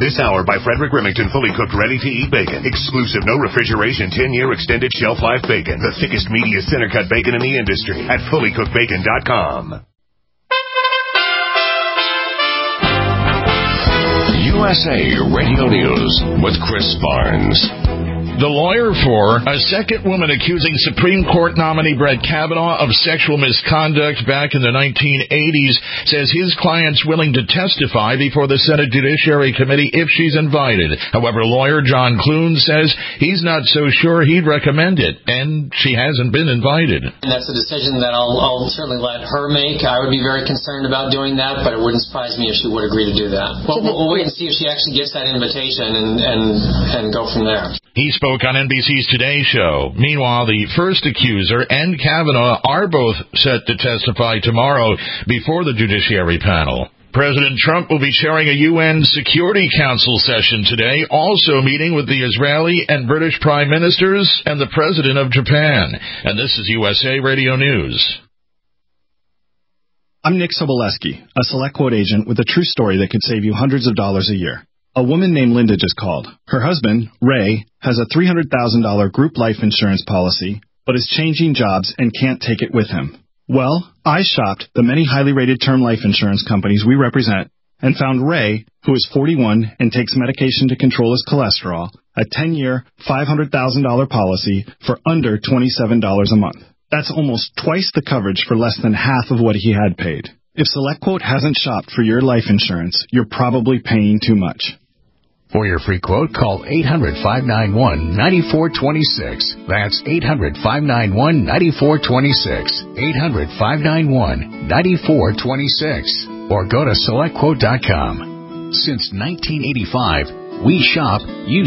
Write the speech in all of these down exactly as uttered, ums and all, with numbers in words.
This hour by Frederick Remington, fully cooked, ready-to-eat bacon. Exclusive, no refrigeration, ten-year extended shelf life bacon. The thickest, meatiest center-cut bacon in the industry at fully cooked bacon dot com. U S A Radio News with Chris Barnes. The lawyer for a second woman accusing Supreme Court nominee Brett Kavanaugh of sexual misconduct back in the nineteen eighties says his client's willing to testify before the Senate Judiciary Committee if she's invited. However, lawyer John Clune says he's not so sure he'd recommend it, and she hasn't been invited. And that's a decision that I'll, I'll certainly let her make. I would be very concerned about doing that, but it wouldn't surprise me if she would agree to do that. Well, we'll, we'll wait and see if she actually gets that invitation and, and, and go from there. He spoke on N B C's Today Show. Meanwhile, the first accuser and Kavanaugh are both set to testify tomorrow before the Judiciary panel. President Trump will be chairing a U N Security Council session today, also meeting with the Israeli and British Prime Ministers and the President of Japan. And this is U S A Radio News. I'm Nick Soboleski, a Select Quote agent with a true story that could save you hundreds of dollars a year. A woman named Linda just called. Her husband, Ray, has a three hundred thousand dollars group life insurance policy, but is changing jobs and can't take it with him. Well, I shopped the many highly rated term life insurance companies we represent and found Ray, who is forty-one and takes medication to control his cholesterol, a ten-year, five hundred thousand dollars policy for under twenty-seven dollars a month. That's almost twice the coverage for less than half of what he had paid. If SelectQuote hasn't shopped for your life insurance, you're probably paying too much. For your free quote, call eight hundred, five nine one, nine four two six. That's eight hundred, five nine one, nine four two six. eight hundred, five nine one, nine four two six. Or go to select quote dot com. Since nineteen eighty-five, we shop, you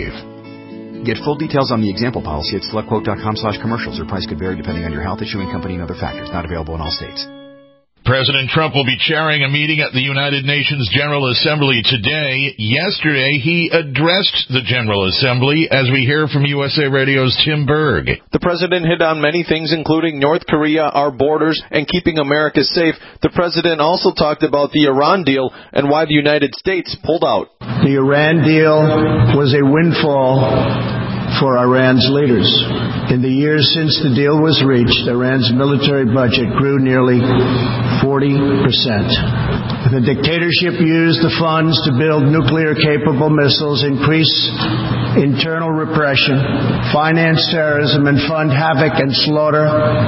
save. Get full details on the example policy at select quote dot com slash commercials. Your price could vary depending on your health, issuing company, and other factors. Not available in all states. President Trump will be chairing a meeting at the United Nations General Assembly today. Yesterday, he addressed the General Assembly, as we hear from U S A Radio's Tim Berg. The president hit on many things, including North Korea, our borders, and keeping America safe. The president also talked about the Iran deal and why the United States pulled out. The Iran deal was a windfall for Iran's leaders. In the years since the deal was reached, Iran's military budget grew nearly forty percent. The dictatorship used the funds to build nuclear-capable missiles, increase internal repression, finance terrorism, and fund havoc and slaughter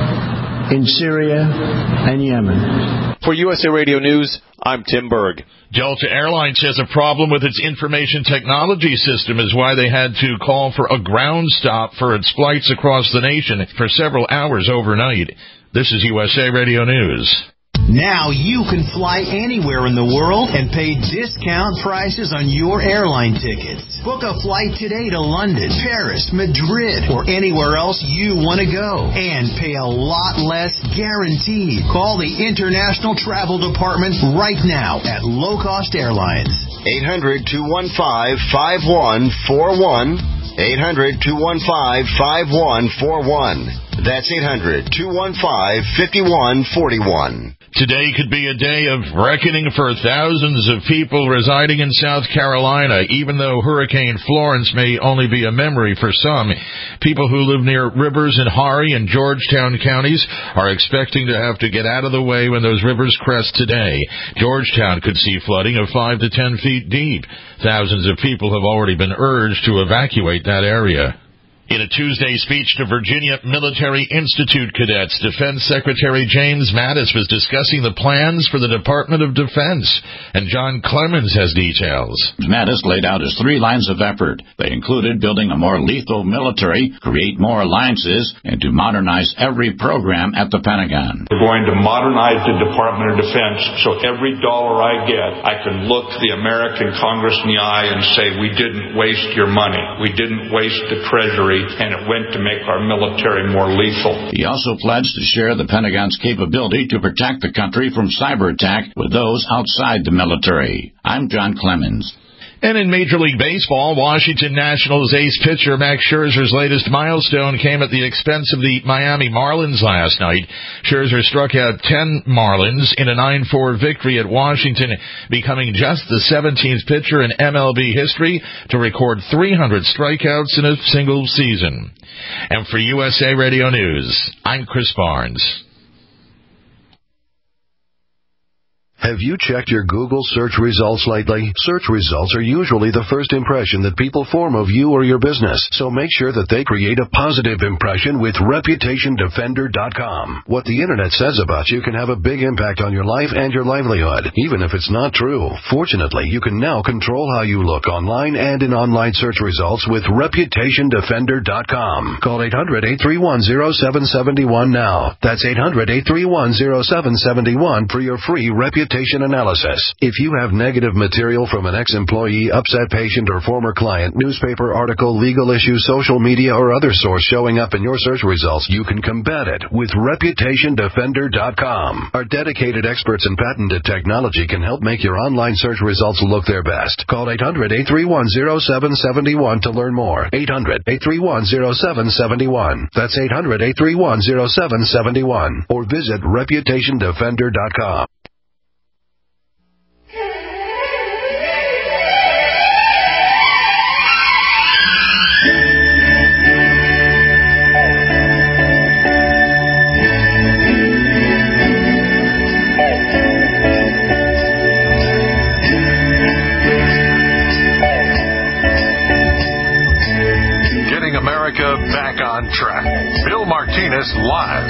in Syria and Yemen. For U S A Radio News, I'm Tim Berg. Delta Airlines has a problem with its information technology system, is why they had to call for a ground stop for its flights across the nation for several hours overnight. This is U S A Radio News. Now you can fly anywhere in the world and pay discount prices on your airline tickets. Book a flight today to London, Paris, Madrid, or anywhere else you want to go. And pay a lot less guaranteed. Call the International Travel Department right now at Low Cost Airlines. eight hundred, two one five, five one four one. eight hundred, two one five, five one four one. That's eight hundred, two one five, five one four one. Today could be a day of reckoning for thousands of people residing in South Carolina, even though Hurricane Florence may only be a memory for some. People who live near rivers in Horry and Georgetown counties are expecting to have to get out of the way when those rivers crest today. Georgetown could see flooding of five to ten feet deep. Thousands of people have already been urged to evacuate that area. In a Tuesday speech to Virginia Military Institute cadets, Defense Secretary James Mattis was discussing the plans for the Department of Defense, and John Clemens has details. Mattis laid out his three lines of effort. They included building a more lethal military, create more alliances, and to modernize every program at the Pentagon. We're going to modernize the Department of Defense so every dollar I get, I can look the American Congress in the eye and say, we didn't waste your money. We didn't waste the Treasury. And it went to make our military more lethal. He also pledged to share the Pentagon's capability to protect the country from cyber attack with those outside the military. I'm John Clemens. And in Major League Baseball, Washington Nationals ace pitcher Max Scherzer's latest milestone came at the expense of the Miami Marlins last night. Scherzer struck out ten Marlins in a nine four victory at Washington, becoming just the seventeenth pitcher in M L B history to record three hundred strikeouts in a single season. And for U S A Radio News, I'm Chris Barnes. Have you checked your Google search results lately? Search results are usually the first impression that people form of you or your business, so make sure that they create a positive impression with Reputation Defender dot com. What the Internet says about you can have a big impact on your life and your livelihood, even if it's not true. Fortunately, you can now control how you look online and in online search results with Reputation Defender dot com. Call eight hundred, eight three one, zero seven seven one now. That's eight hundred, eight three one, zero seven seven one for your free Reputation analysis. If you have negative material from an ex-employee, upset patient, or former client, newspaper article, legal issue, social media, or other source showing up in your search results, you can combat it with Reputation Defender dot com. Our dedicated experts in patented technology can help make your online search results look their best. Call eight hundred, eight three one, zero seven seven one to learn more. eight hundred, eight three one, zero seven seven one. That's eight hundred, eight three one, zero seven seven one. Or visit Reputation Defender dot com. America back on track. Bill Martinez live.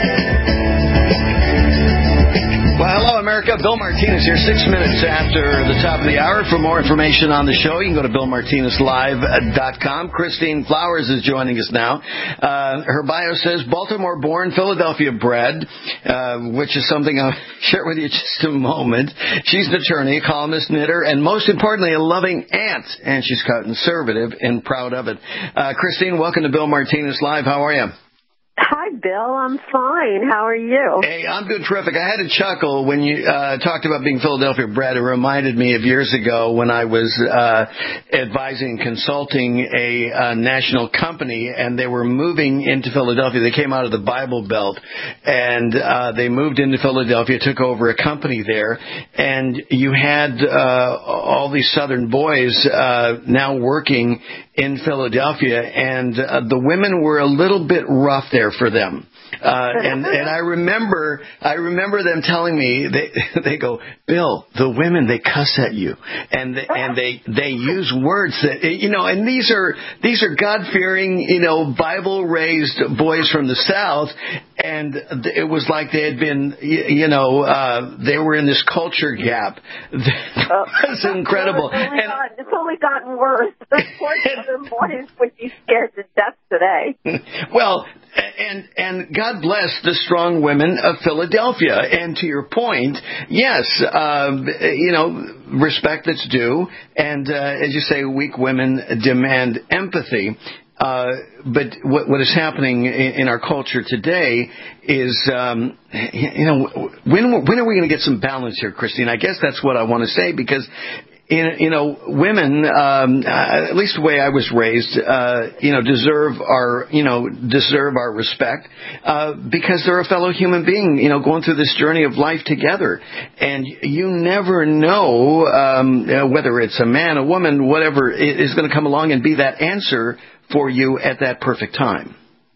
Well, hello, America. Bill Martinez here, six minutes after the top of the hour. For more information on the show, you can go to Bill Martinez Live dot com. Christine Flowers is joining us now. Uh, her bio says Baltimore-born, Philadelphia-bred, uh, which is something I'll share with you in just a moment. She's an attorney, a columnist, knitter, and most importantly, a loving aunt. And she's conservative and proud of it. Uh, Christine, welcome to Bill Martinez Live. How are you? Hi, Bill. I'm fine. How are you? Hey, I'm doing terrific. I had a chuckle when you uh, talked about being Philadelphia bred. It reminded me of years ago when I was uh, advising, consulting a uh, national company, and they were moving into Philadelphia. They came out of the Bible Belt, and uh, they moved into Philadelphia, took over a company there, and you had uh, all these Southern boys uh, now working in Philadelphia, and uh, the women were a little bit rough there for them. Uh, and, and I remember, I remember them telling me, they, they go, Bill, the women, they cuss at you. And, they, and they, they use words that, you know, and these are, these are God-fearing, you know, Bible-raised boys from the South. And it was like they had been, you know, uh, they were in this culture gap. That's oh, incredible. It's only, gotten, it's only gotten worse. The poor Southern boys would be scared to death today. Well, and, and God bless the strong women of Philadelphia. And to your point, yes, uh, you know, respect that's due. And, uh, as you say, weak women demand empathy. Uh, but what, what is happening in, in our culture today is, um, you know, when, when are we going to get some balance here, Christine? I guess that's what I want to say, because, in, you know, women, um, uh, at least the way I was raised, uh, you know, deserve our, you know, deserve our respect, uh, because they're a fellow human being, you know, going through this journey of life together. And you never know, um, whether it's a man, a woman, whatever, is going to come along and be that answer for you at that perfect time.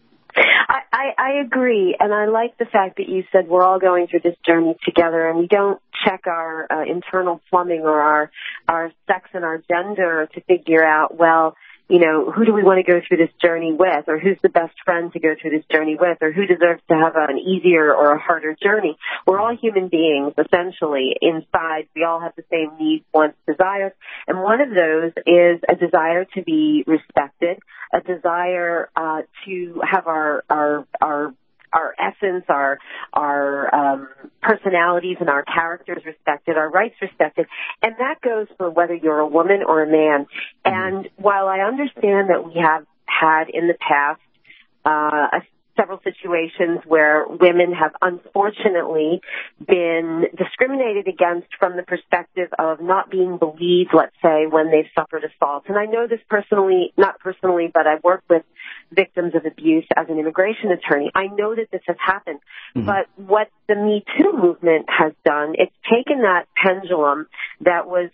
I, I, I agree, and I like the fact that you said we're all going through this journey together, and we don't check our uh, internal plumbing or our our sex and our gender to figure out, well, you know, who do we want to go through this journey with, or who's the best friend to go through this journey with, or who deserves to have an easier or a harder journey. We're all human beings, essentially. Inside, we all have the same needs, wants, desires, and one of those is a desire to be respected, a desire uh, to have our our our our essence, our our um, personalities and our characters respected, our rights respected, and that goes for whether you're a woman or a man. And while I understand that we have had in the past uh, a several situations where women have unfortunately been discriminated against from the perspective of not being believed, let's say, when they've suffered assault. And I know this personally, not personally, but I've worked with victims of abuse as an immigration attorney. I know that this has happened. Mm-hmm. But what the Me Too movement has done, it's taken that pendulum that was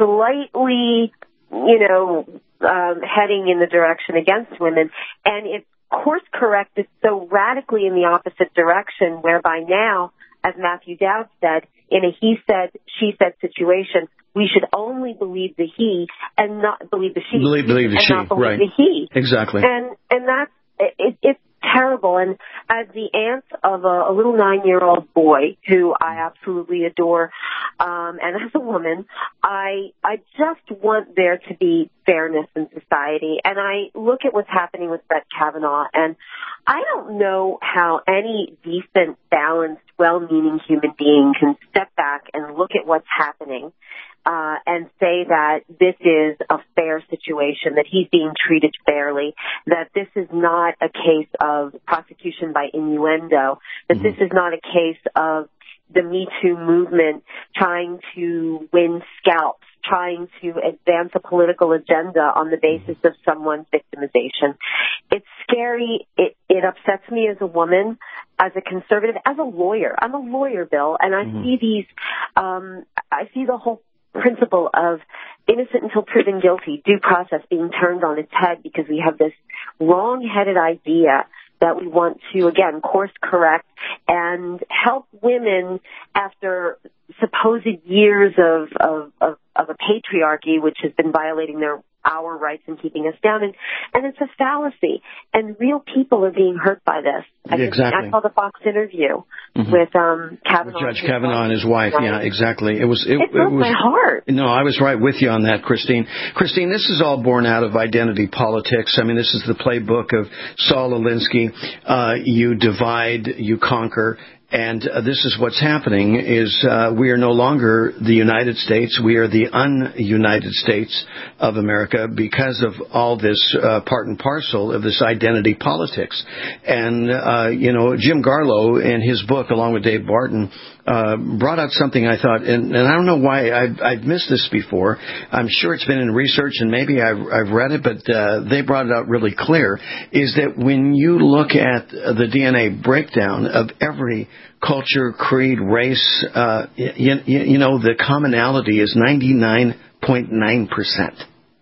slightly, you know, um, heading in the direction against women, and it's course corrected so radically in the opposite direction, whereby now, as Matthew Dowd said, in a he said, she said situation, we should only believe the he and not believe the she. Believe, believe the and she, not believe right. the he. Exactly. And, and that's, it, it's terrible. And as the aunt of a, a little nine-year-old boy who I absolutely adore, um, and as a woman, I I just want there to be fairness in society. And I look at what's happening with Brett Kavanaugh, and I don't know how any decent, balanced, well-meaning human being can step back and look at what's happening Uh, and say that this is a fair situation, that he's being treated fairly, that this is not a case of prosecution by innuendo, that mm-hmm. this is not a case of the Me Too movement trying to win scalps, trying to advance a political agenda on the basis of someone's victimization. It's scary. It, it upsets me as a woman, as a conservative, as a lawyer. I'm a lawyer, Bill, and I mm-hmm. see these, um, I see the whole principle of innocent until proven guilty, due process being turned on its head because we have this wrong-headed idea that we want to, again, course correct and help women after supposed years of, of, of, of a patriarchy, which has been violating their our rights and keeping us down. And, and it's a fallacy. And real people are being hurt by this. I yeah, exactly. I saw the Fox interview mm-hmm. with um, Kavanaugh. With Judge Kavanaugh and his wife. Right? Yeah, exactly. It was. It, it broke it was, my heart. No, I was right with you on that, Christine. Christine, this is all born out of identity politics. I mean, this is the playbook of Saul Alinsky. Uh, you divide, you conquer. And uh, this is what's happening is uh, we are no longer the United States. We are the un-United States of America because of all this uh, part and parcel of this identity politics. And, uh, you know, Jim Garlow in his book, along with Dave Barton, uh, brought out something I thought, and, and I don't know why I've, I've missed this before. I'm sure it's been in research and maybe I've, I've read it, but uh, they brought it out really clear, is that when you look at the D N A breakdown of every culture, creed, race, uh, you, you know, the commonality is ninety-nine point nine percent.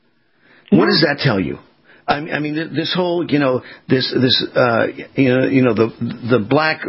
What does that tell you? I mean, this whole, you know, this, this, uh, you know, you know, the, the black,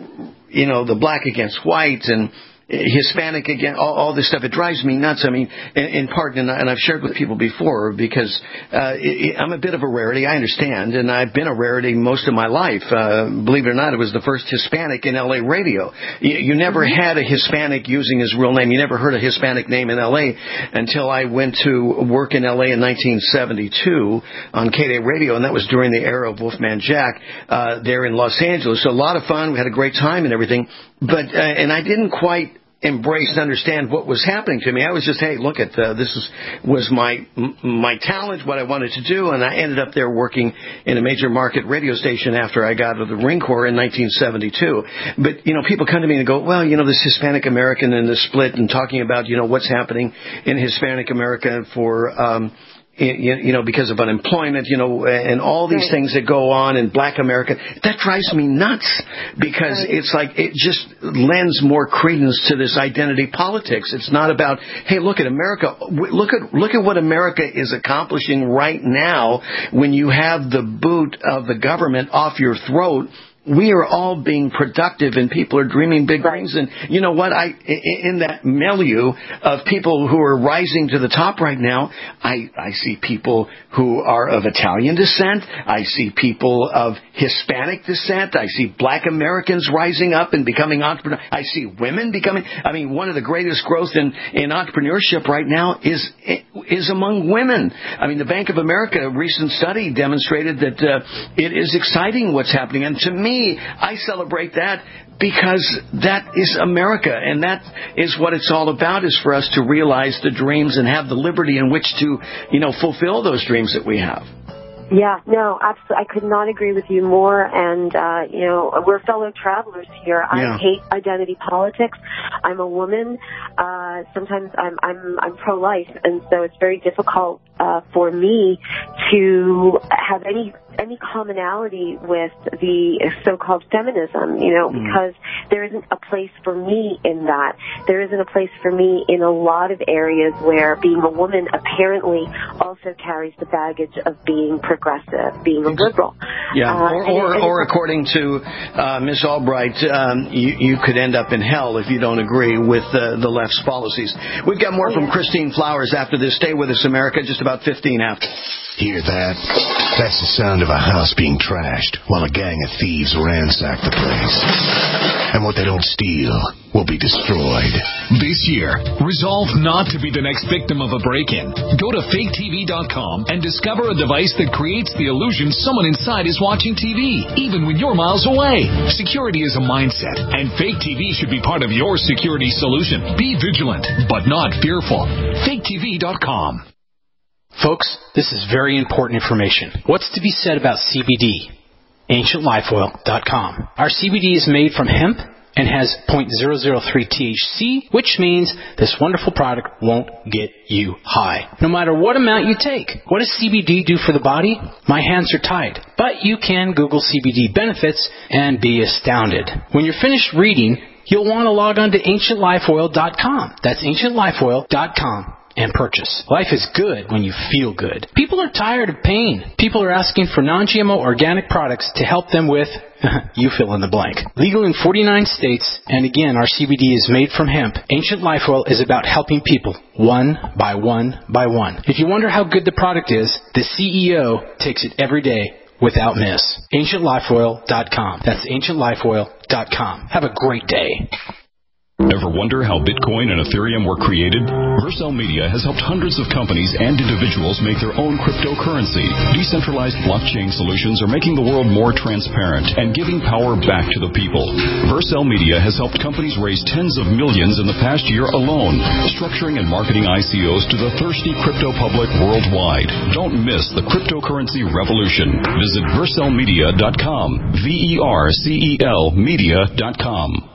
you know, the black against white and Hispanic again, all, all this stuff. It drives me nuts. I mean, in, in part, and, I, and I've shared with people before because uh, it, I'm a bit of a rarity. I understand, and I've been a rarity most of my life. Uh, believe it or not, I was the first Hispanic in L A radio. You, you never mm-hmm. had a Hispanic using his real name. You never heard a Hispanic name in L A until I went to work in L A in nineteen seventy-two on K D A Radio, and that was during the era of Wolfman Jack uh, there in Los Angeles. So a lot of fun. We had a great time and everything, but uh, and I didn't quite embrace and understand what was happening to me. I was just, hey, look at uh, this is, was my my talent, what I wanted to do, and I ended up there working in a major market radio station after I got out of the Marine Corps in nineteen seventy-two. But, you know, people come to me and go, well, you know, this Hispanic American and the split and talking about, you know, what's happening in Hispanic America for um you know, because of unemployment, you know, and all these right. things that go on in black America, that drives me nuts because right. it's like it just lends more credence to this identity politics. It's not about, hey, look at America. Look at look at what America is accomplishing right now when you have the boot of the government off your throat. We are all being productive and people are dreaming big dreams. And you know what? I, in that milieu of people who are rising to the top right now, I, I see people who are of Italian descent. I see people of Hispanic descent. I see black Americans rising up and becoming entrepreneurs. I see women becoming, I mean, one of the greatest growth in, in entrepreneurship right now is, is among women. I mean, the Bank of America, a recent study demonstrated that uh, it is exciting what's happening. And to me, I celebrate that because that is America, and that is what it's all about, is for us to realize the dreams and have the liberty in which to, you know, fulfill those dreams that we have. Yeah, no, absolutely. I could not agree with you more. And, uh, you know, we're fellow travelers here. Yeah. I hate identity politics. I'm a woman. Uh, sometimes I'm, I'm, I'm pro-life. And so it's very difficult, uh, for me to have any, any commonality with the so-called feminism, you know, mm. because there isn't a place for me in that. There isn't a place for me in a lot of areas where being a woman apparently also carries the baggage of being progressive, being a liberal. Yeah, uh, or, or, and, and or according to uh, Miss Albright, um, you, you could end up in hell if you don't agree with uh, the left's policies. We've got more oh, from yeah. Christine Flowers after this. Stay with us, America, just about fifteen after. Hear that? That's the sound of a house being trashed while a gang of thieves ransack the place. And what they don't steal will be destroyed. This year, resolve not to be the next victim of a break-in. Go to fake T V dot com and discover a device that creates the illusion someone inside is watching T V, even when you're miles away. Security is a mindset, and Fake T V should be part of your security solution. Be vigilant, but not fearful. fake T V dot com. Folks, this is very important information. What's to be said about C B D? ancient life oil dot com. Our C B D is made from hemp and has zero point zero zero three T H C, which means this wonderful product won't get you high, no matter what amount you take. What does C B D do for the body? My hands are tied. But you can Google C B D benefits and be astounded. When you're finished reading, you'll want to log on to ancient life oil dot com. That's ancient life oil dot com. And purchase. Life is good when you feel good. People are tired of pain. People are asking for non-G M O organic products to help them with, you fill in the blank. Legal in forty-nine states, and again, our C B D is made from hemp. Ancient Life Oil is about helping people, one by one by one. If you wonder how good the product is, the C E O takes it every day without miss. ancient life oil dot com. That's ancient life oil dot com. Have a great day. Ever wonder how Bitcoin and Ethereum were created? Vercel Media has helped hundreds of companies and individuals make their own cryptocurrency. Decentralized blockchain solutions are making the world more transparent and giving power back to the people. Vercel Media has helped companies raise tens of millions in the past year alone, structuring and marketing I C Os to the thirsty crypto public worldwide. Don't miss the cryptocurrency revolution. Visit vercel media dot com. V E R C E L media dot com.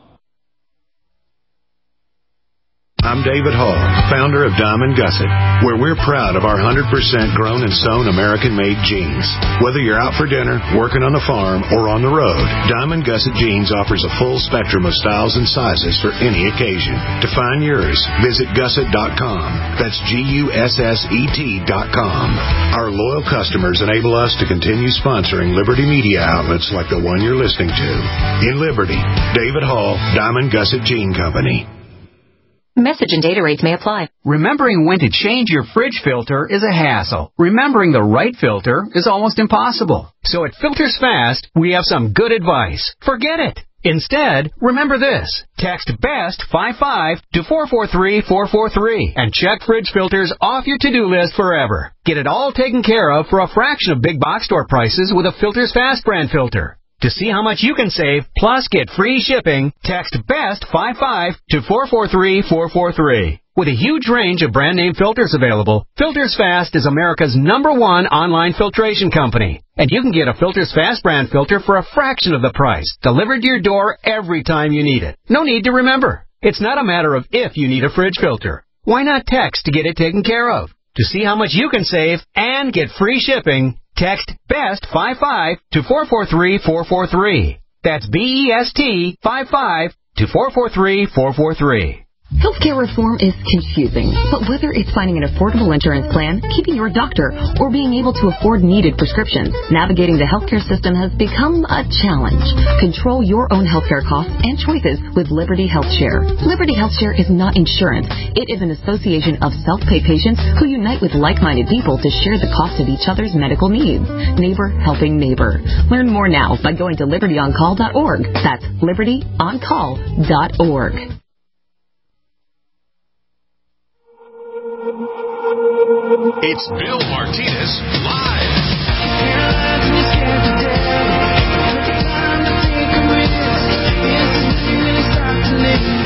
I'm David Hall, founder of Diamond Gusset, where we're proud of our one hundred percent grown and sewn American-made jeans. Whether you're out for dinner, working on the farm, or on the road, Diamond Gusset Jeans offers a full spectrum of styles and sizes for any occasion. To find yours, visit gusset dot com. That's G U S S E T dot com. Our loyal customers enable us to continue sponsoring Liberty media outlets like the one you're listening to. In Liberty, David Hall, Diamond Gusset Jean Company. Message and data rates may apply. Remembering when to change your fridge filter is a hassle. Remembering the right filter is almost impossible. So at Filters Fast, we have some good advice. Forget it. Instead, remember this. Text BEST fifty-five to four four three four four three and check fridge filters off your to-do list forever. Get it all taken care of for a fraction of big box store prices with a Filters Fast brand filter. To see how much you can save, plus get free shipping, text BEST fifty-five to four four three four four three. With a huge range of brand name filters available, Filters Fast is America's number one online filtration company. And you can get a Filters Fast brand filter for a fraction of the price, delivered to your door every time you need it. No need to remember. It's not a matter of if you need a fridge filter. Why not text to get it taken care of? To see how much you can save and get free shipping, text BEST fifty-five to four four three four four three. That's B E S T fifty-five to four four three four four three. Healthcare reform is confusing, but whether it's finding an affordable insurance plan, keeping your doctor, or being able to afford needed prescriptions, navigating the healthcare system has become a challenge. Control your own healthcare costs and choices with Liberty HealthShare. Liberty HealthShare is not insurance. It is an association of self-pay patients who unite with like-minded people to share the cost of each other's medical needs. Neighbor helping neighbor. Learn more now by going to liberty on call dot org. That's liberty on call dot org. It's Bill Martinez live.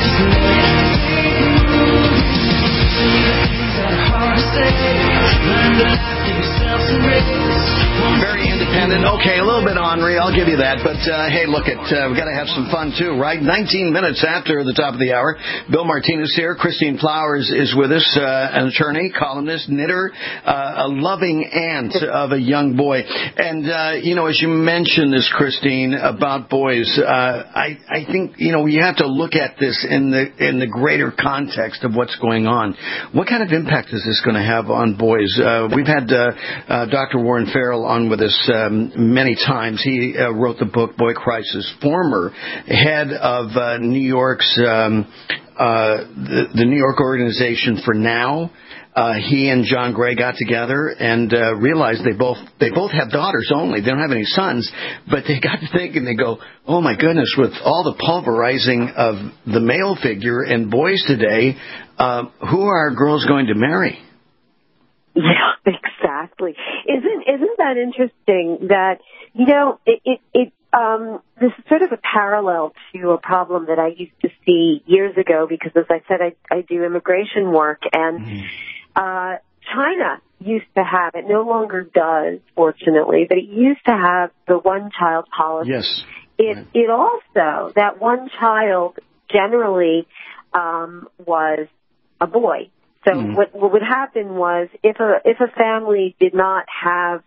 Learn Very independent. Okay, a little bit ornery, I'll give you that. But, uh, hey, look, it, uh, we've got to have some fun, too, right? nineteen minutes after the top of the hour. Bill Martinez here. Christine Flowers is with us, uh, an attorney, columnist, knitter, uh, a loving aunt of a young boy. And, uh, you know, as you mentioned this, Christine, about boys, uh, I, I think, you know, you have to look at this in the in the greater context of what's going on. What kind of impact is this going to have on boys? Uh, we've had uh, uh, Doctor Warren Farrell on with us um, many times. He uh, wrote the book Boy Crisis, former head of uh, New York's um, uh, the, the New York Organization for Now. Uh, he and John Gray got together and uh, realized they both they both have daughters only. They don't have any sons, but they got to thinking. They go, oh my goodness, with all the pulverizing of the male figure and boys today, uh, who are our girls going to marry? Yeah, exactly. Isn't isn't that interesting? That you know it it. it Um, this is sort of a parallel to a problem that I used to see years ago because, as I said, I, I do immigration work, and mm-hmm. uh, China used to have, it no longer does, fortunately, but it used to have the one-child policy. Yes. It, right. it also, that one child generally um, was a boy. So mm-hmm. what, what would happen was if a, if a family did not have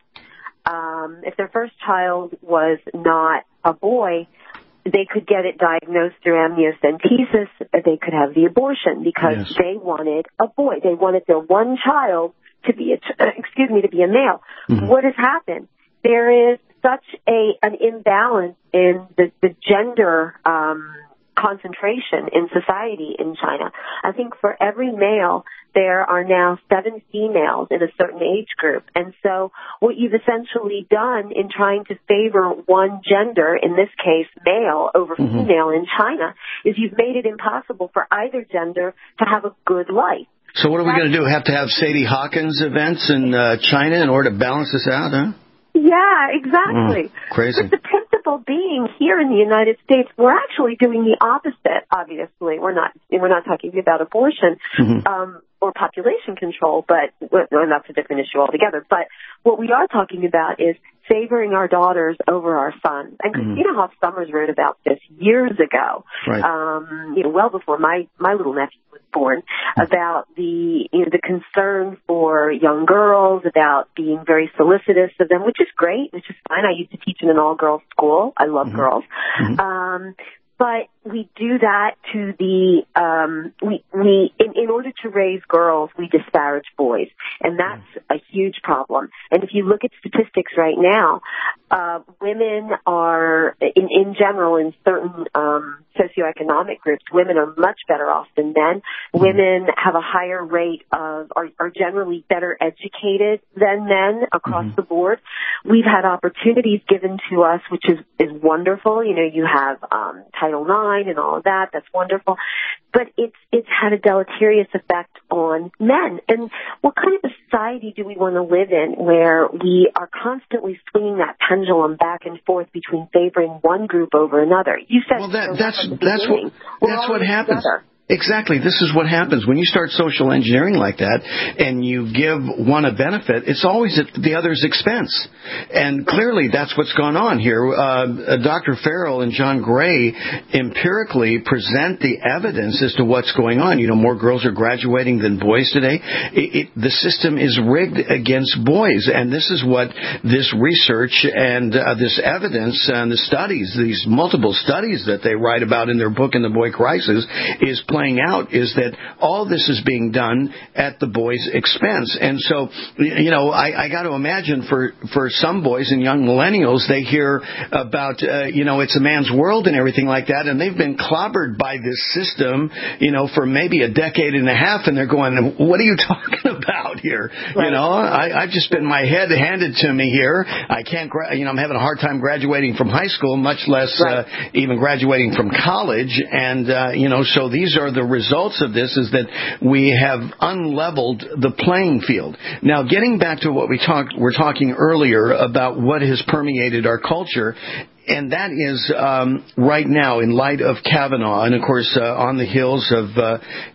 Um, if their first child was not a boy, they could get it diagnosed through amniocentesis. They could have the abortion because yes. they wanted a boy. They wanted their one child to be a, excuse me, to be a male. Mm-hmm. What has happened? There is such a an imbalance in the, the gender um, concentration in society in China. I think for every male, there are now seven females in a certain age group. And so what you've essentially done in trying to favor one gender, in this case male over mm-hmm. female in China, is you've made it impossible for either gender to have a good life. So what are we going to do? Have to have Sadie Hawkins events in uh, China in order to balance this out, huh? Yeah, exactly. Mm, crazy. But the principle being here in the United States, we're actually doing the opposite. Obviously, we're not we're not talking about abortion mm-hmm. um, or population control, but well, that's a different issue altogether. But what we are talking about is favoring our daughters over our sons. And mm-hmm. Christina Hoff Sommers wrote about this years ago, right. um, you know, well before my my little nephew was born, about the you know the concern for young girls, about being very solicitous of them, which is great, which is fine. I used to teach in an all-girls school. I love mm-hmm. girls. Mm-hmm. Um, but we do that to the, um, we, we, in, in order to raise girls, we disparage boys. And that's a huge problem. And if you look at statistics right now, uh, women are, in, in general, in certain, um, socioeconomic groups, women are much better off than men. Women have a higher rate of, are, are generally better educated than men across mm-hmm. the board. We've had opportunities given to us, which is, is wonderful. You know, you have, um, Title nine and all of that. That's wonderful. But it's, it's had a deleterious effect on men. And what kind of a society do we want to live in where we are constantly swinging that pendulum back and forth between favoring one group over another? You said well, that, that's that's what that's what happens. Together. Exactly. This is what happens when you start social engineering like that and you give one a benefit, it's always at the other's expense. And clearly that's what's gone on here. Uh, Doctor Farrell and John Gray empirically present the evidence as to what's going on. You know, more girls are graduating than boys today. It, it, the system is rigged against boys. And this is what this research and uh, this evidence and the studies, these multiple studies that they write about in their book, In the Boy Crisis, is playing out is that all this is being done at the boys' expense. And so, you know, I, I got to imagine for, for some boys and young millennials, they hear about, uh, you know, it's a man's world and everything like that, and they've been clobbered by this system, you know, for maybe a decade and a half, and they're going, what are you talking about here? Right. You know, I, I've just been my head handed to me here. I can't, gra- you know, I'm having a hard time graduating from high school, much less right. uh, even graduating from college. And, uh, you know, so these are the results of this is that we have unleveled the playing field. Now, getting back to what we talked, were talking earlier about what has permeated our culture, and that is um, right now, in light of Kavanaugh, and of course uh, on the heels of uh,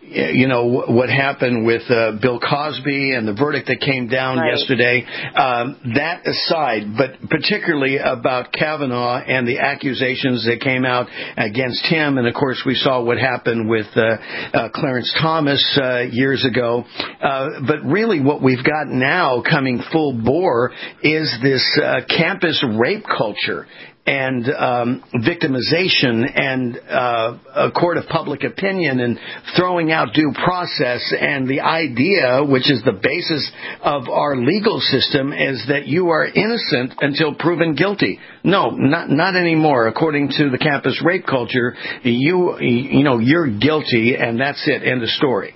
you know, what happened with uh, Bill Cosby and the verdict that came down Right. yesterday. Um, that aside, but particularly about Kavanaugh and the accusations that came out against him, and of course we saw what happened with uh, uh, Clarence Thomas uh, years ago. Uh, but really, what we've got now coming full bore is this uh, campus rape culture and um, victimization and uh, a court of public opinion and throwing out due process, and the idea, which is the basis of our legal system, is that you are innocent until proven guilty. No, not not anymore. According to the campus rape culture, you you know you're guilty, and that's it. End of story.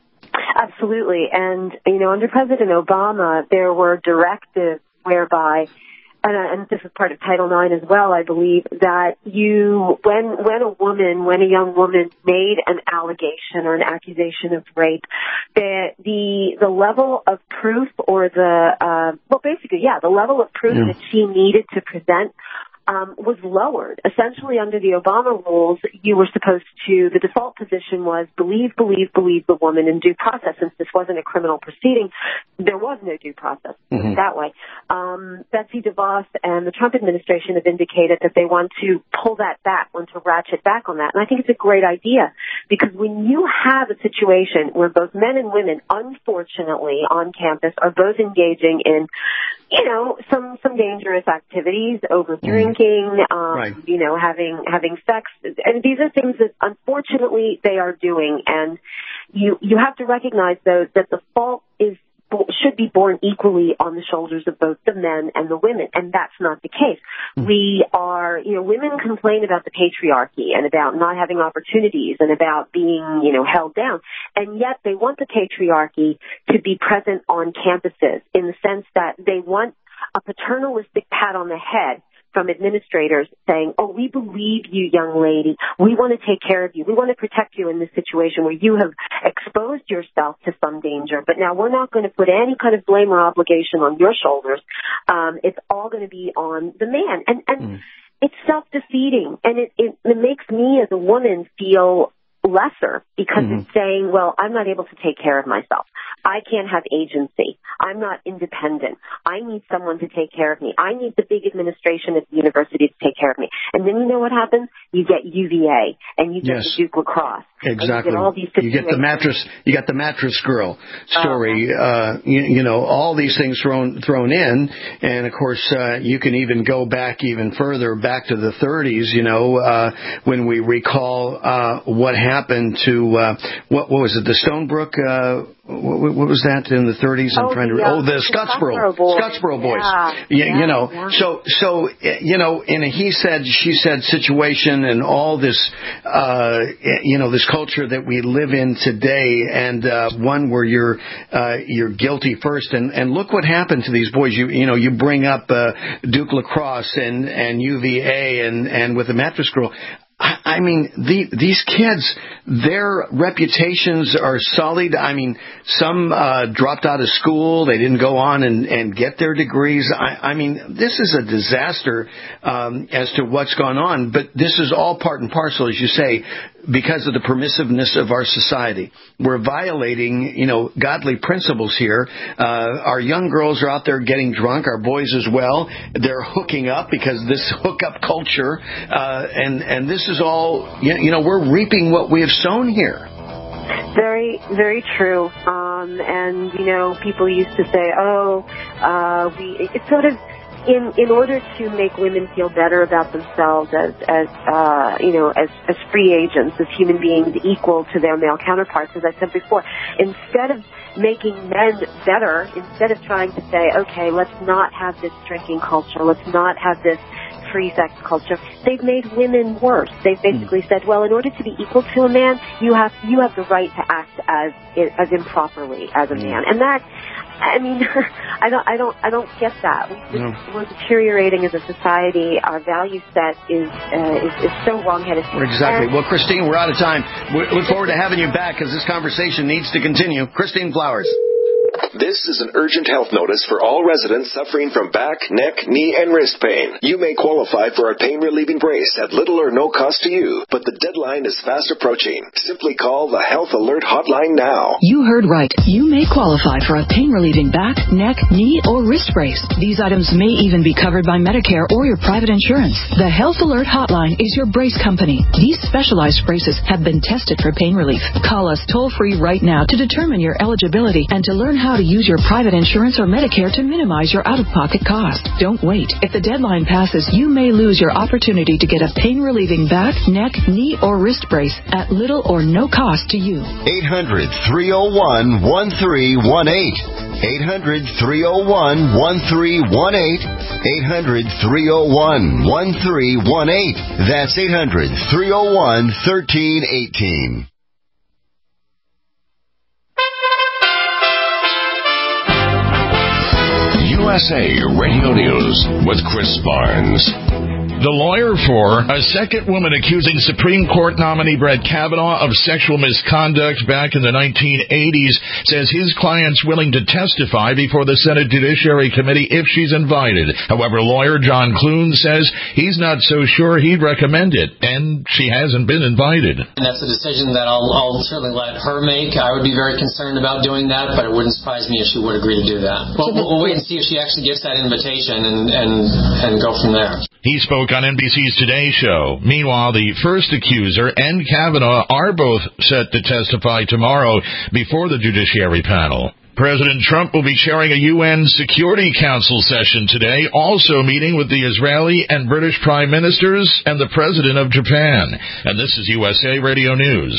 Absolutely. And, you know, under President Obama, there were directives whereby, and, uh, and this is part of Title nine as well, I believe, that you, when, when a woman, when a young woman made an allegation or an accusation of rape, that the, the level of proof or the, uh, well, basically, yeah, the level of proof Yeah. that she needed to present Um, was lowered. Essentially, under the Obama rules, you were supposed to, the default position was believe, believe, believe the woman in due process. Since this wasn't a criminal proceeding, there was no due process Mhm. that way. Um, Betsy DeVos and the Trump administration have indicated that they want to pull that back, want to ratchet back on that. And I think it's a great idea, because when you have a situation where both men and women, unfortunately, on campus are both engaging in, you know, some, some dangerous activities, over drinking, um, Right. you know, having, having sex. And these are things that unfortunately they are doing. And you, you have to recognize, though, that the fault is, should be borne equally on the shoulders of both the men and the women. And that's not the case. We are, you know, women complain about the patriarchy and about not having opportunities and about being, you know, held down. And yet they want the patriarchy to be present on campuses, in the sense that they want a paternalistic pat on the head from administrators saying, oh, we believe you, young lady. We want to take care of you. We want to protect you in this situation where you have exposed yourself to some danger. But now we're not going to put any kind of blame or obligation on your shoulders. Um, it's all going to be on the man. And, and mm. it's self-defeating. And it, it, it makes me as a woman feel lesser, because mm-hmm. it's saying, well, I'm not able to take care of myself. I can't have agency. I'm not independent. I need someone to take care of me. I need the big administration at the university to take care of me. And then you know what happens? You get U V A and you get yes. the Duke lacrosse. Exactly. You get, all these you get the mattress. You got the mattress girl story. Uh-huh. Uh, you, you know, all these things thrown thrown in, and of course, uh, you can even go back even further, back to the thirties. You know, uh, when we recall uh, what happened to uh, what, what was it? The Stonebrook. Uh, what, what was that in the thirties? I'm oh, trying to. The, uh, oh, the Scottsboro. Scottsboro boys. Scottsboro boys. Yeah. Yeah, yeah, you know. Yeah. So so you know, in a he said she said situation, and all this, uh, you know, this culture that we live in today, and uh, one where you're uh, you're guilty first, and, and look what happened to these boys. You you know you bring up uh, Duke lacrosse and and U V A and and with the mattress girl. I mean, the, these kids, their reputations are sullied. I mean, some uh, dropped out of school. They didn't go on and, and get their degrees. I, I mean, this is a disaster um, as to what's gone on. But this is all part and parcel, as you say, because of the permissiveness of our society. We're violating, you know, godly principles here. Uh, our young girls are out there getting drunk, our boys as well. They're hooking up because this hookup culture, uh, and, and this is all, you know, we're reaping what we have sown here. Very, very true. Um, and, you know, people used to say, oh, uh, we, it's sort of, In in order to make women feel better about themselves as as uh, you know as as free agents, as human beings equal to their male counterparts, as I said before, instead of making men better, instead of trying to say, okay, let's not have this drinking culture, let's not have this free sex culture, they've made women worse. They've basically said, well, in order to be equal to a man, you have you have the right to act as as improperly as a man, and that. I mean, I don't, I don't, I don't get that. We, no. We're deteriorating as a society. Our value set is uh, is, is so wrong-headed. Exactly. Well, Christine, we're out of time. We look forward to having you back, because this conversation needs to continue. Christine Flowers. This is an urgent health notice for all residents suffering from back, neck, knee, and wrist pain. You may qualify for a pain-relieving brace at little or no cost to you, but the deadline is fast approaching. Simply call the Health Alert Hotline now. You heard right. You may qualify for a pain-relieving back, neck, knee, or wrist brace. These items may even be covered by Medicare or your private insurance. The Health Alert Hotline is your brace company. These specialized braces have been tested for pain relief. Call us toll-free right now to determine your eligibility and to learn how to use your private insurance or Medicare to minimize your out-of-pocket cost. Don't wait. If the deadline passes, you may lose your opportunity to get a pain-relieving back, neck, knee, or wrist brace at little or no cost to you. eight hundred, three oh one, one three one eight. eight hundred, three oh one, one three one eight. eight hundred, three oh one, one three one eight. That's eight hundred, three oh one, one three one eight. U S A Radio News with Chris Barnes. The lawyer for a second woman accusing Supreme Court nominee Brett Kavanaugh of sexual misconduct back in the nineteen eighties says his client's willing to testify before the Senate Judiciary Committee if she's invited. However, lawyer John Clune says he's not so sure he'd recommend it, and she hasn't been invited. And that's a decision that I'll, I'll certainly let her make. I would be very concerned about doing that, but it wouldn't surprise me if she would agree to do that. Well, we'll, we'll wait and see if she actually gets that invitation and, and, and go from there. He spoke on N B C's Today Show. Meanwhile, the first accuser and Kavanaugh are both set to testify tomorrow before the Judiciary panel. President Trump will be chairing a U N Security Council session today, also meeting with the Israeli and British prime ministers and the president of Japan. And this is U S A Radio News.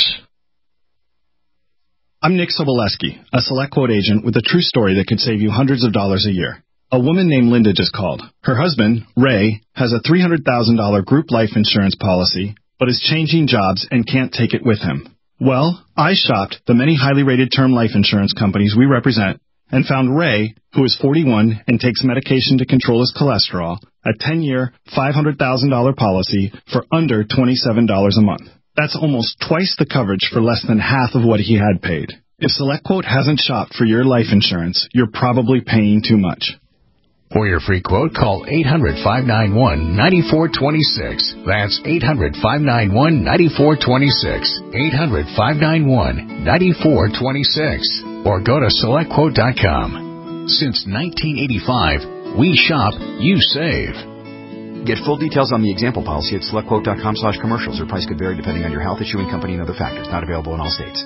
I'm Nick Soboleski, a Select Quote agent with a true story that could save you hundreds of dollars a year. A woman named Linda just called. Her husband, Ray, has a three hundred thousand dollars group life insurance policy, but is changing jobs and can't take it with him. Well, I shopped the many highly rated term life insurance companies we represent and found Ray, who is forty-one and takes medication to control his cholesterol, a ten-year, five hundred thousand dollars policy for under twenty-seven dollars a month. That's almost twice the coverage for less than half of what he had paid. If SelectQuote hasn't shopped for your life insurance, you're probably paying too much. For your free quote, call eight hundred, five nine one, nine four two six. That's eight hundred, five nine one, nine four two six. eight hundred, five nine one, nine four two six. Or go to select quote dot com. Since nineteen eighty-five, we shop, you save. Get full details on the example policy at select quote dot com slash commercials. Your price could vary depending on your health, issuing company, and other factors. Not available in all states.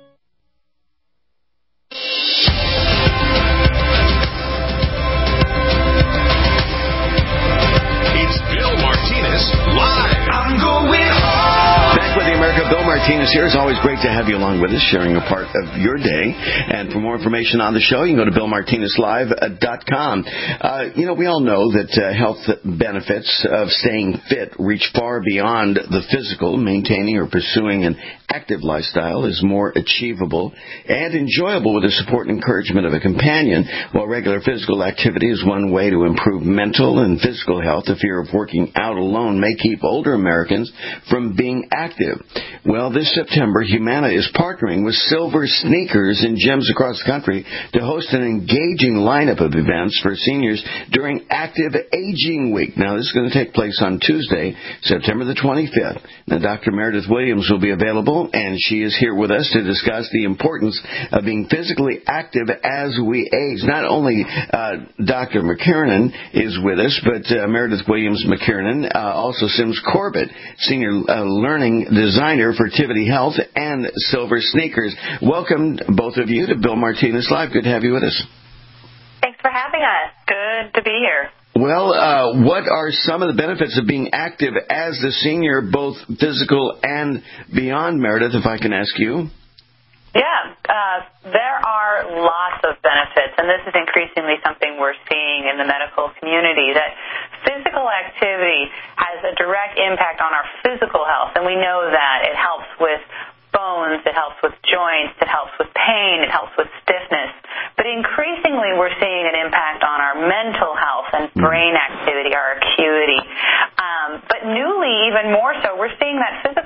Bill Martinez here. It's always great to have you along with us, sharing a part of your day. And for more information on the show, you can go to bill martinez live dot com. Uh, you know, we all know that uh, health benefits of staying fit reach far beyond the physical. Maintaining or pursuing an active lifestyle is more achievable and enjoyable with the support and encouragement of a companion. While regular physical activity is one way to improve mental and physical health, the fear of working out alone may keep older Americans from being active. Well, this September, Humana is partnering with Silver Sneakers in gyms across the country to host an engaging lineup of events for seniors during Active Aging Week. Now, this is going to take place on Tuesday, September the twenty-fifth. Now, Doctor Meredith Williams will be available, and she is here with us to discuss the importance of being physically active as we age. Not only uh, Doctor McKiernan is with us, but uh, Meredith Williams McKiernan, uh, also Sims Corbett, Senior uh, Learning Designer for Tivity Health and Silver Sneakers. Welcome, both of you, to Bill Martinez Live. Good to have you with us. Thanks for having us. Good to be here. Well, uh, what are some of the benefits of being active as the senior, both physical and beyond, Meredith, if I can ask you? Yeah, uh, there are lots of benefits, and this is increasingly something we're seeing in the medical community, that physical activity has a direct impact on our physical health, and we know that. It helps with bones, it helps with joints, it helps with pain, it helps with stiffness. But increasingly we're seeing an impact on our mental health and brain activity, our acuity. Um, but newly, even more so, we're seeing that physical activity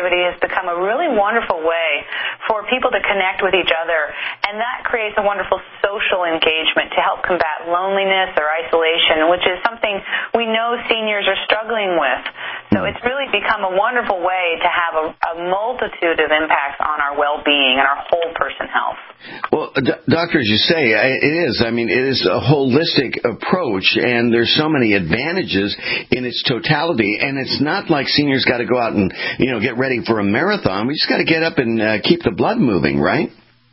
activity has become a really wonderful way for people to connect with each other, and that creates a wonderful social engagement to help combat loneliness or isolation, which is something we know seniors are struggling with. So it's really become a wonderful way to have a, a multitude of impacts on our well-being and our whole person health. Well, d- doctor, as you say, it is. I mean, it is a holistic approach, and there's so many advantages in its totality. And it's not like seniors got to go out and, you know, get ready for a marathon. We just got to get up and uh, keep the blood moving, right?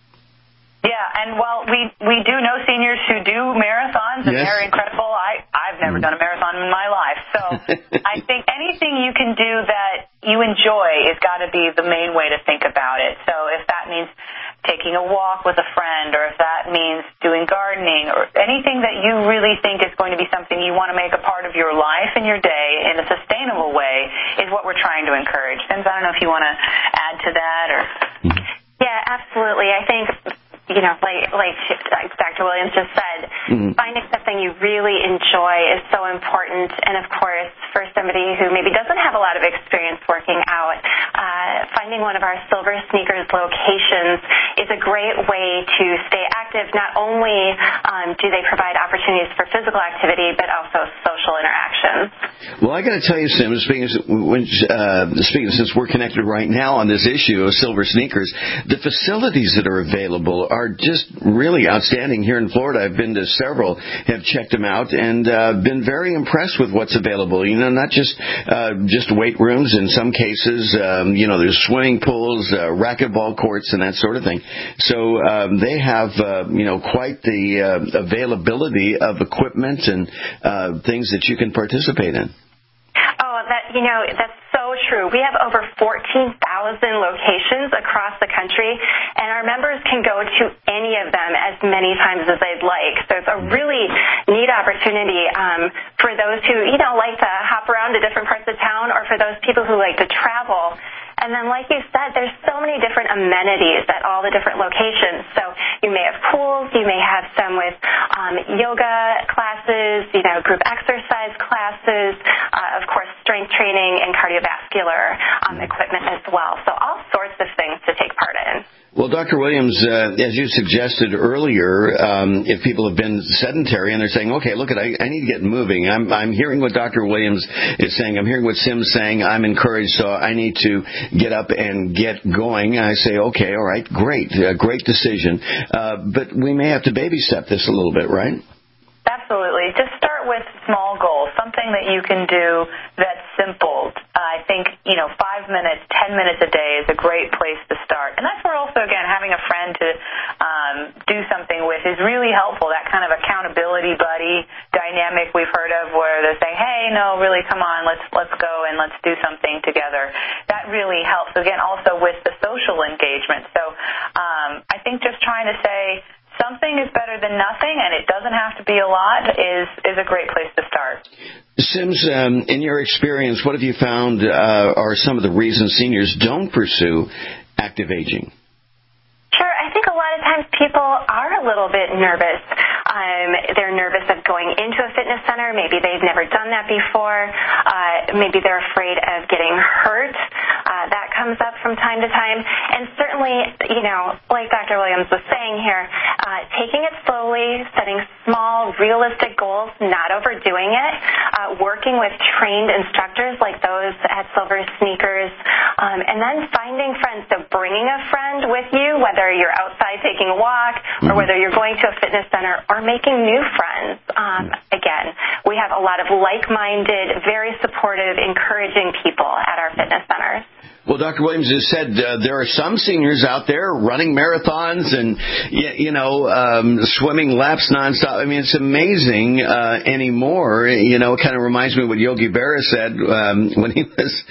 Yeah, and while we we do know seniors who do marathons, and yes. they're incredible. I, I've never done a marathon in my life. So I think anything you can do that you enjoy has got to be the main way to think about it. So if that means taking a walk with a friend, or if that means doing gardening, or anything that you really think is going to be something you want to make a part of your life and your day in a sustainable way, is what we're trying to encourage. Sims, I don't know if you want to add to that, or... Yeah, absolutely. I think, you know, like like Doctor Williams just said, mm-hmm. finding something you really enjoy is so important. And, of course, for somebody who maybe doesn't have a lot of experience working out, uh, finding one of our Silver Sneakers locations is a great way to stay active. Not only um, do they provide opportunities for physical activity, but also social interactions. Well, I got to tell you, Sim, speaking, when, uh, speaking since we're connected right now on this issue of Silver Sneakers, the facilities that are available are just really outstanding here in Florida. I've been to several, have checked them out, and uh, been very impressed with what's available. You know, not just uh, just weight rooms. In some cases, um, you know, there's swimming pools, uh, racquetball courts, and that sort of thing. So um, they have, uh, you know, quite the uh, availability of equipment and uh, things that you can participate in. Oh, that, you know, that's so true. We have over fourteen thousand locations across the country, and our members can go to any of them as many times as they'd like. So it's a really neat opportunity um, for those who, you know, like to hop around to different parts of town, or for those people who like to travel. And then, like you said, there's so many different amenities at all the different locations. So you may have pools, you may have some with um, yoga classes, you know, group exercise classes, uh, of course, strength training and cardiovascular um, equipment as well. So all sorts of things to take part in. Well, Doctor Williams, uh, as you suggested earlier, um, if people have been sedentary and they're saying, okay, look, I, I need to get moving. I'm, I'm hearing what Doctor Williams is saying. I'm hearing what Sim's saying. I'm encouraged, so I need to get up and get going. I say, okay, all right, great, uh, great decision. Uh, but we may have to baby step this a little bit, right? Absolutely. Just start with small goals, something that you can do that's simple. Uh, I think, you know, five minutes, ten minutes a day is a great place to start. And that's where also, again, having a friend to um, do something with is really helpful, that kind of accountability buddy dynamic we've heard of, where they're saying, hey, no, really, come on, let's let's go and let's do something together. That really helps, again, also with the social engagement. So um, I think just trying to say, something is better than nothing, and it doesn't have to be a lot, is is a great place to start. Sims, um, in your experience, what have you found uh, are some of the reasons seniors don't pursue active aging? Sure. I think a lot of times people are a little bit nervous. Um, they're nervous of going into a fitness center. Maybe they've never done that before. Uh, maybe they're afraid of getting hurt. Uh, that comes up from time to time. And certainly, you know, like Doctor Williams was saying here, uh, taking it slowly, setting small, realistic goals, not overdoing it, uh, working with trained instructors like those at Silver Sneakers, um, and then finding friends. So bringing a friend with you, whether you're outside taking a walk or whether you're going to a fitness center, or making new friends. Um, again, we have a lot of like-minded, very supportive, encouraging people at our fitness centers. Well, Doctor Williams has said uh, there are some seniors out there running marathons and, you know, um, swimming laps nonstop. I mean, it's amazing uh, anymore. You know, it kind of reminds me of what Yogi Berra said um, when he was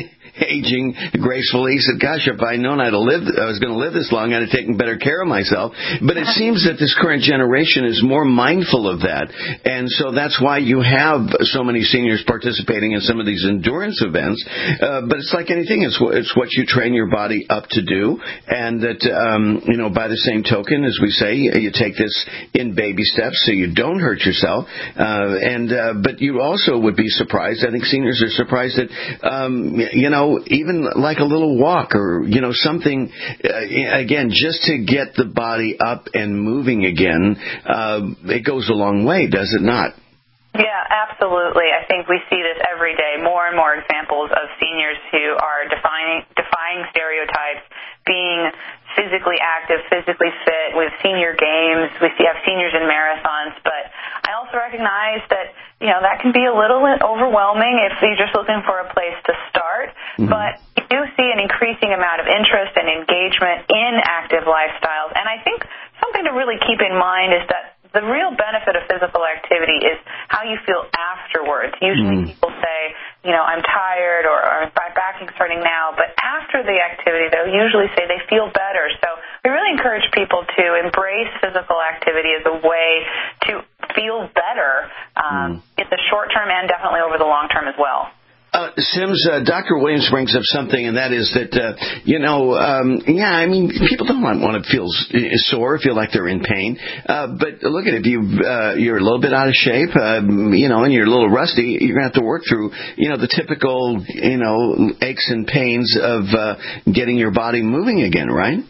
aging gracefully. He said, gosh, if I'd known I'd live, I was going to live this long, I'd have taken better care of myself. But it seems that this current generation is more mindful of that. And so that's why you have so many seniors participating in some of these endurance events. Uh, but it's like anything. It's, it's what you train your body up to do. And that, um, you know, by the same token, as we say, you take this in baby steps so you don't hurt yourself. Uh, and uh, but you also would be surprised. I think seniors are surprised that, um, you know, know, even like a little walk or, you know, something, uh, again, just to get the body up and moving again, uh, it goes a long way, does it not? Yeah, absolutely. I think we see this every day, more and more examples of seniors who are defining, defying stereotypes, being physically active, physically fit. We have senior games. We see have seniors in marathons. But I also recognize that, you know, that can be a little overwhelming if you're just looking for a place to start. Mm-hmm. But you do see an increasing amount of interest and engagement in active lifestyles. And I think something to really keep in mind is that the real benefit of physical activity is how you feel afterwards. Usually mm. people say, you know, I'm tired or, or my back is hurting now, but after the activity, they'll usually say they feel better. So we really encourage people to embrace physical activity as a way to feel better um, mm. in the short term and definitely over the long term as well. Uh, Sims, uh, Doctor Williams brings up something, and that is that, uh, you know, um, yeah, I mean, people don't want to feel sore, feel like they're in pain. Uh, but look at it, if you, uh, you're a little bit out of shape, uh, you know, and you're a little rusty, you're going to have to work through, you know, the typical, you know, aches and pains of uh, getting your body moving again, right?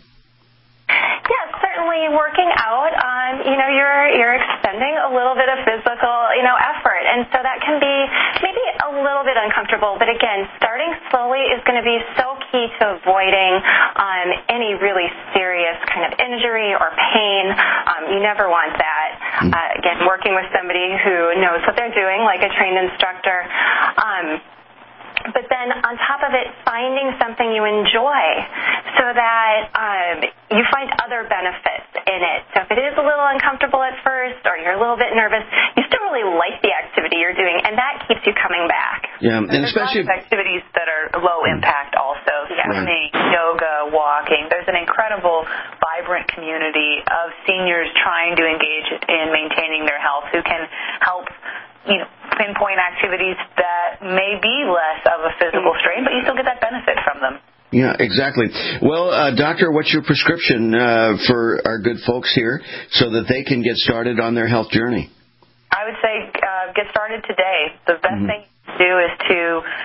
Yeah, certainly working out, um, you know, you're you're expending a little bit of physical, you know, effort, and so that can be maybe a little bit uncomfortable. But again, starting slowly is going to be so key to avoiding um, any really serious kind of injury or pain. Um, you never want that. Uh, again, working with somebody who knows what they're doing, like a trained instructor. Um, But then on top of it, finding something you enjoy so that um, you find other benefits in it. So if it is a little uncomfortable at first or you're a little bit nervous, you still really like the activity you're doing, and that keeps you coming back. Yeah, and there's especially lots of activities that are low impact also. Swimming, right. yoga, walking. There's an incredible, vibrant community of seniors trying to engage in maintaining their health who can help, you know, pinpoint activities that may be less of a physical strain, but you still get that benefit from them. Yeah, exactly. Well, uh, doctor, what's your prescription uh, for our good folks here so that they can get started on their health journey? I would say uh, get started today. The best mm-hmm. thing to do is to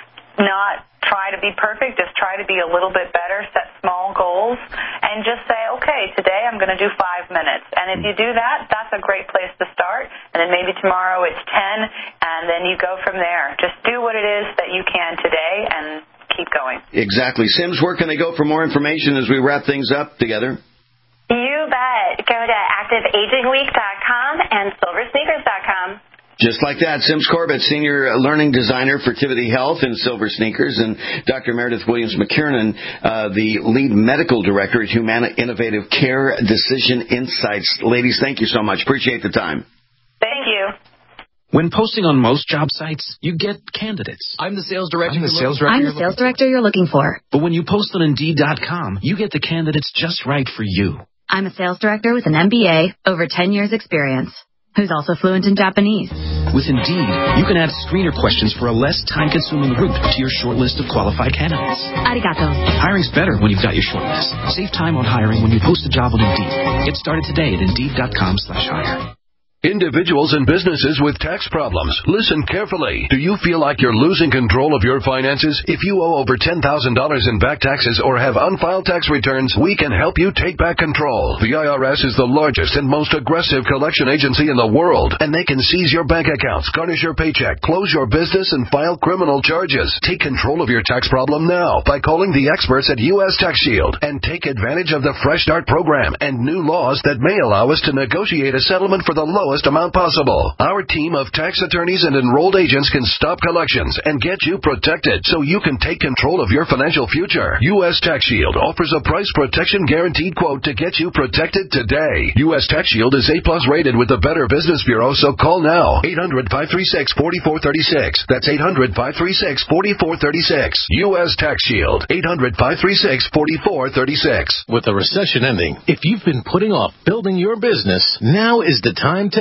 not try to be perfect, just try to be a little bit better, set small goals, and just say, okay, today I'm going to do five minutes. And if you do that, that's a great place to start. And then maybe tomorrow it's ten, and then you go from there. Just do what it is that you can today and keep going. Exactly. Sims, where can they go for more information as we wrap things up together? You bet. Go to active aging week dot com and silver sneakers dot com. Just like that, Sims Corbett, Senior Learning Designer for Tivity Health and Silver Sneakers, and Doctor Meredith Williams-McKiernan, uh, the Lead Medical Director at Humana Innovative Care Decision Insights. Ladies, thank you so much. Appreciate the time. Thank you. When posting on most job sites, you get candidates. I'm the sales director. I'm the sales director. I'm the sales director you're looking for. But when you post on Indeed dot com, you get the candidates just right for you. I'm a sales director with an M B A, over ten years experience, who's also fluent in Japanese. With Indeed, you can add screener questions for a less time-consuming route to your short list of qualified candidates. Arigato. Hiring's better when you've got your short list. Save time on hiring when you post a job on Indeed. Get started today at Indeed dot com slash hire. Individuals and businesses with tax problems, listen carefully. Do you feel like you're losing control of your finances? If you owe over ten thousand dollars in back taxes or have unfiled tax returns, we can help you take back control. The I R S is the largest and most aggressive collection agency in the world, and they can seize your bank accounts, garnish your paycheck, close your business, and file criminal charges. Take control of your tax problem now by calling the experts at U S Tax Shield and take advantage of the Fresh Start program and new laws that may allow us to negotiate a settlement for the lowest amount possible. Our team of tax attorneys and enrolled agents can stop collections and get you protected so you can take control of your financial future. U S Tax Shield offers a price protection guaranteed quote to get you protected today. U S Tax Shield is A plus rated with the Better Business Bureau, so call now. eight hundred, five three six, four four three six. That's eight hundred, five three six, four four three six. U S Tax Shield. eight hundred, five three six, four four three six. With the recession ending, if you've been putting off building your business, now is the time to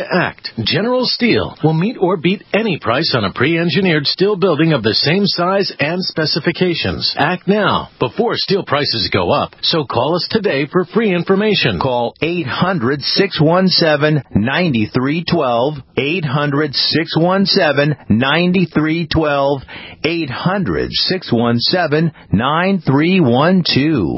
to act. General Steel will meet or beat any price on a pre-engineered steel building of the same size and specifications. Act now, before steel prices go up. So call us today for free information. Call eight hundred, six one seven, nine three one two. eight hundred, six one seven, nine three one two. eight hundred, six one seven, nine three one two.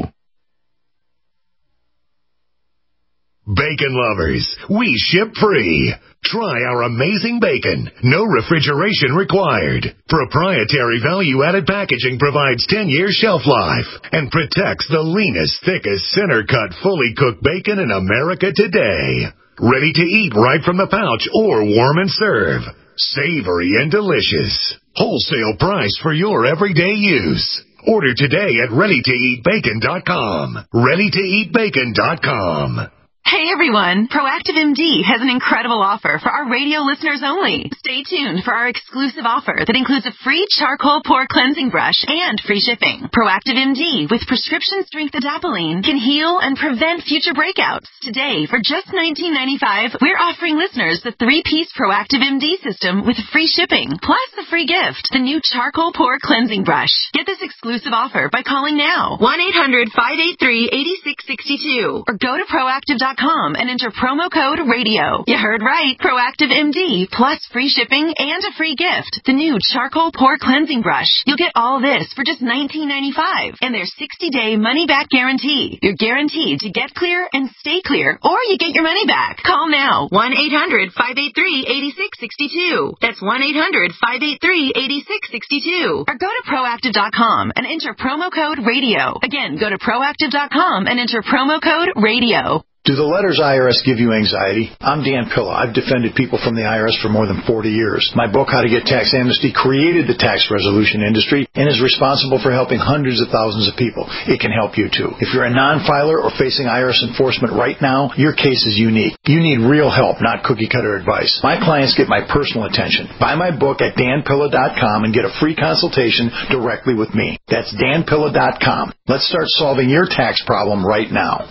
Bacon lovers, we ship free. Try our amazing bacon. No refrigeration required. Proprietary value-added packaging provides ten years shelf life and protects the leanest, thickest, center-cut, fully cooked bacon in America today. Ready to eat right from the pouch or warm and serve. Savory and delicious. Wholesale price for your everyday use. Order today at ready to eat bacon dot com. ready to eat bacon dot com. Hey everyone, Proactive M D has an incredible offer for our radio listeners only. Stay tuned for our exclusive offer that includes a free charcoal pore cleansing brush and free shipping. Proactive M D with prescription strength adapalene can heal and prevent future breakouts. Today, for just nineteen ninety-five dollars, we're offering listeners the three-piece Proactive M D system with free shipping, plus the free gift, the new charcoal pore cleansing brush. Get this exclusive offer by calling now, one eight hundred, five eight three, eight six six two, or go to proactive dot com and enter promo code radio. You heard right. Proactive M D plus free shipping and a free gift. The new charcoal pore cleansing brush. You'll get all this for just nineteen ninety-five dollars and their sixty-day money-back guarantee. You're guaranteed to get clear and stay clear, or you get your money back. Call now. one eight hundred, five eight three, eight six six two. That's one eight hundred, five eight three, eight six six two. Or go to proactive dot com and enter promo code radio. Again, go to proactive dot com and enter promo code radio. Do the letters I R S give you anxiety? I'm Dan Pilla. I've defended people from the I R S for more than forty years. My book, How to Get Tax Amnesty, created the tax resolution industry and is responsible for helping hundreds of thousands of people. It can help you too. If you're a non-filer or facing I R S enforcement right now, your case is unique. You need real help, not cookie-cutter advice. My clients get my personal attention. Buy my book at dan pilla dot com and get a free consultation directly with me. That's dan pilla dot com. Let's start solving your tax problem right now.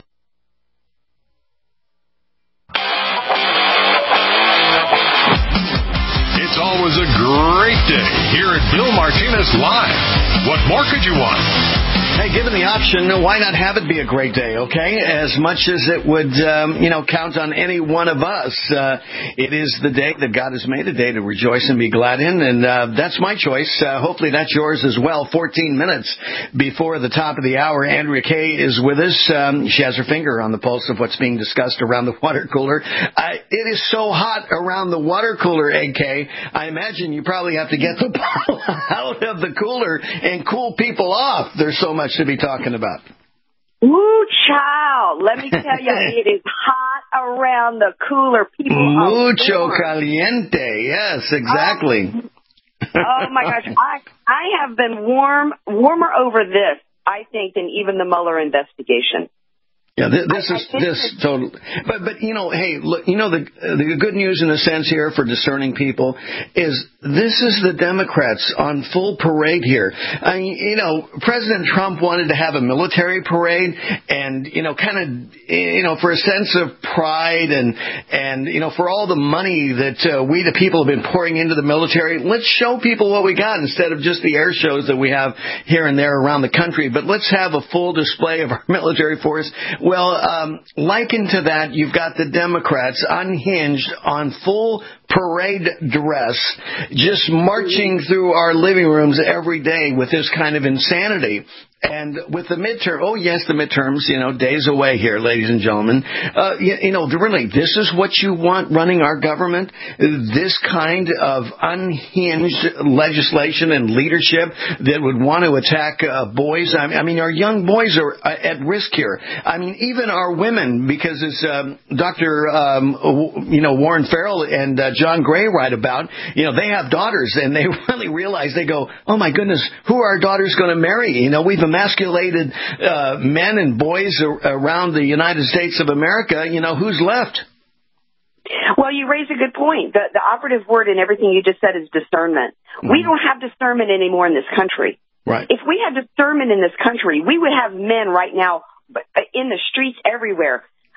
It's always a great day here at Bill Martinez Live. What more could you want? Hey, given the option, why not have it be a great day, okay? As much as it would, um, you know, count on any one of us, uh, it is the day that God has made, a day to rejoice and be glad in, and uh, that's my choice. Uh, hopefully that's yours as well. fourteen minutes before the top of the hour, Andrea Kaye is with us. Um, she has her finger on the pulse of what's being discussed around the water cooler. Uh, it is so hot around the water cooler, A K. I imagine you probably have to get the bottle out of the cooler and cool people off. There's so much to be talking about. Woo, child. Let me tell you, it is hot around the cooler. People Mucho are caliente. Yes, exactly. Um, oh, my gosh. I, I have been warm, warmer over this, I think, than even the Mueller investigation. Yeah, this, this is this total. But but you know, hey, look, you know the the good news in a sense here for discerning people is this is the Democrats on full parade here. I mean, you know, President Trump wanted to have a military parade, and you know, kind of you know, for a sense of pride and and you know, for all the money that uh, we the people have been pouring into the military, let's show people what we got instead of just the air shows that we have here and there around the country. But let's have a full display of our military force. Well, um, likened to that, you've got the Democrats unhinged on full parade dress, just marching through our living rooms every day with this kind of insanity. And with the midterm, oh yes, the midterms, you know, days away here, ladies and gentlemen. Uh, you, you know, really, this is what you want running our government? This kind of unhinged legislation and leadership that would want to attack uh, boys. I mean, I mean, our young boys are uh, at risk here. I mean, even our women, because as um, Doctor Um, you know, Warren Farrell and uh, John Gray write about, you know, they have daughters, and they really realize, they go, oh my goodness, who are our daughters going to marry? You know, we've emasculated uh, men and boys ar- around the United States of America. You know, who's left? Well, you raise a good point. The, the operative word in everything you just said is discernment. Mm-hmm. We don't have discernment anymore in this country. Right. If we had discernment in this country, we would have men right now in the streets everywhere.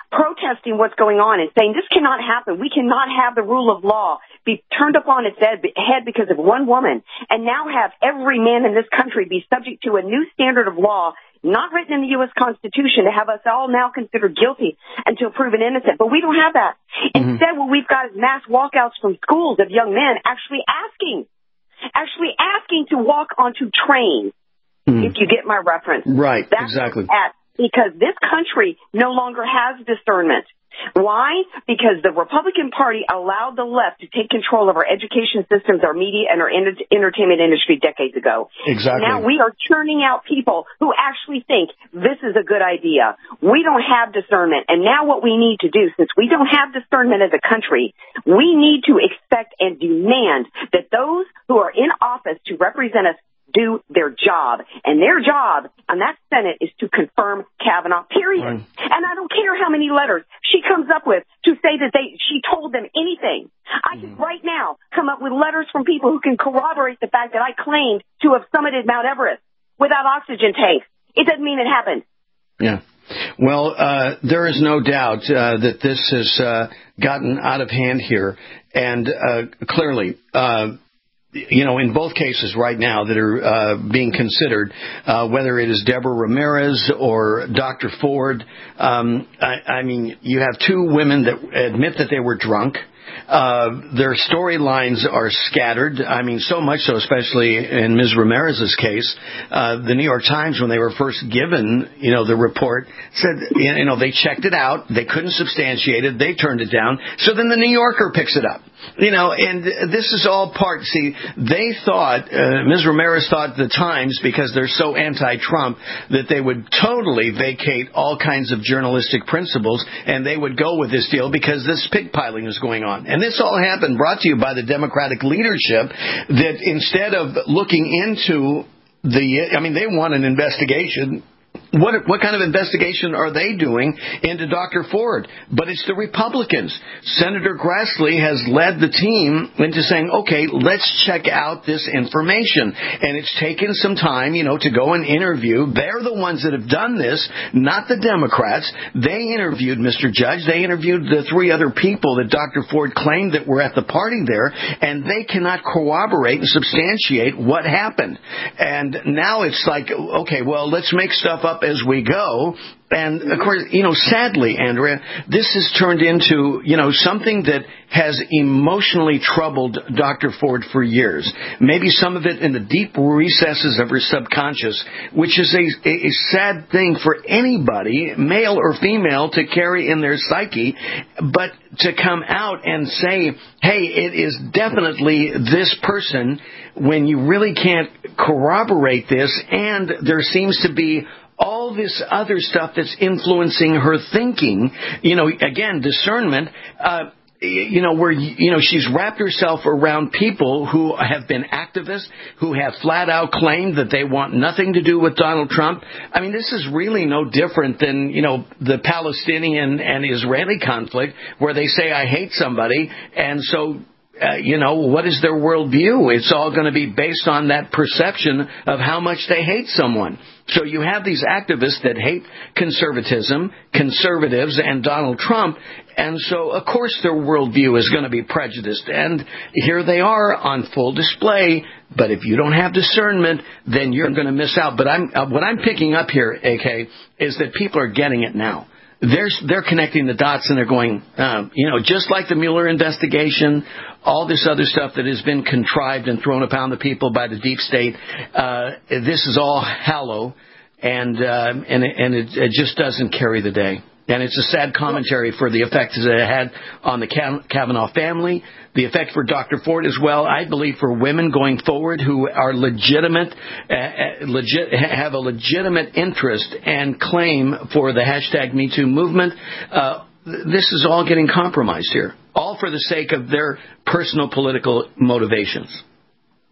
protesting what's going on and saying this cannot happen. We cannot have the rule of law be turned up on its head because of one woman, and now have every man in this country be subject to a new standard of law not written in the U S Constitution to have us all now considered guilty until proven innocent. But we don't have that. Mm-hmm. Instead, what we've got is mass walkouts from schools of young men actually asking, actually asking to walk onto trains, mm-hmm. if you get my reference. Right, That's exactly. At, because this country no longer has discernment. Why? Because the Republican Party allowed the left to take control of our education systems, our media, and our enter- entertainment industry decades ago. Exactly. Now we are churning out people who actually think this is a good idea. We don't have discernment. And now what we need to do, since we don't have discernment as a country, we need to expect and demand that those who are in office to represent us do their job. And their job on that Senate is to confirm Kavanaugh, period. Right. And I don't care how many letters she comes up with to say that they she told them anything. I can mm. right now come up with letters from people who can corroborate the fact that I claimed to have summited Mount Everest without oxygen tanks. It doesn't mean it happened. Yeah. Well, uh, there is no doubt uh, that this has uh, gotten out of hand here. And uh, clearly, uh, you know, in both cases right now that are uh, being considered, uh, whether it is Deborah Ramirez or Doctor Ford, um, I, I mean, you have two women that admit that they were drunk. Uh, their storylines are scattered. I mean, so much so, especially in Miz Ramirez's case, uh, the New York Times, when they were first given, you know, the report, said, you know, they checked it out. They couldn't substantiate it. They turned it down. So then the New Yorker picks it up. You know, and this is all part, see, they thought, uh, Miz Ramirez thought the Times, because they're so anti-Trump, that they would totally vacate all kinds of journalistic principles, and they would go with this deal because this pigpiling is going on. And this all happened, brought to you by the Democratic leadership, that instead of looking into the, I mean, they want an investigation. What what kind of investigation are they doing into Doctor Ford? But it's the Republicans. Senator Grassley has led the team into saying, okay, let's check out this information. And it's taken some time, you know, to go and interview. They're the ones that have done this, not the Democrats. They interviewed Mister Judge. They interviewed the three other people that Doctor Ford claimed that were at the party there, and they cannot corroborate and substantiate what happened. And now it's like, okay, well, let's make stuff up as we go. And, of course, you know, sadly, Andrea, this has turned into, you know, something that has emotionally troubled Doctor Ford for years. Maybe some of it in the deep recesses of her subconscious, which is a, a sad thing for anybody, male or female, to carry in their psyche. But to come out and say, hey, it is definitely this person, when you really can't corroborate this, and there seems to be all this other stuff that's influencing her thinking, you know, again, discernment, uh, you know, where, you know, she's wrapped herself around people who have been activists, who have flat out claimed that they want nothing to do with Donald Trump. I mean, this is really no different than, you know, the Palestinian and Israeli conflict, where they say, I hate somebody, and so, Uh, you know, what is their worldview? It's all going to be based on that perception of how much they hate someone. So you have these activists that hate conservatism, conservatives, and Donald Trump, and so, of course, their worldview is going to be prejudiced. And here they are on full display, but if you don't have discernment, then you're going to miss out. But I'm, uh, what I'm picking up here, A K, is that people are getting it now. They're, they're connecting the dots, and they're going, um, you know, just like the Mueller investigation, all this other stuff that has been contrived and thrown upon the people by the deep state, uh, this is all hollow, and, uh, and, and it, it just doesn't carry the day. And it's a sad commentary for the effects that it had on the Kavanaugh family, the effect for Doctor Ford as well. I believe for women going forward who are legitimate, uh, legit, have a legitimate interest and claim for the hashtag Me Too movement, uh, this is all getting compromised here, all for the sake of their personal political motivations.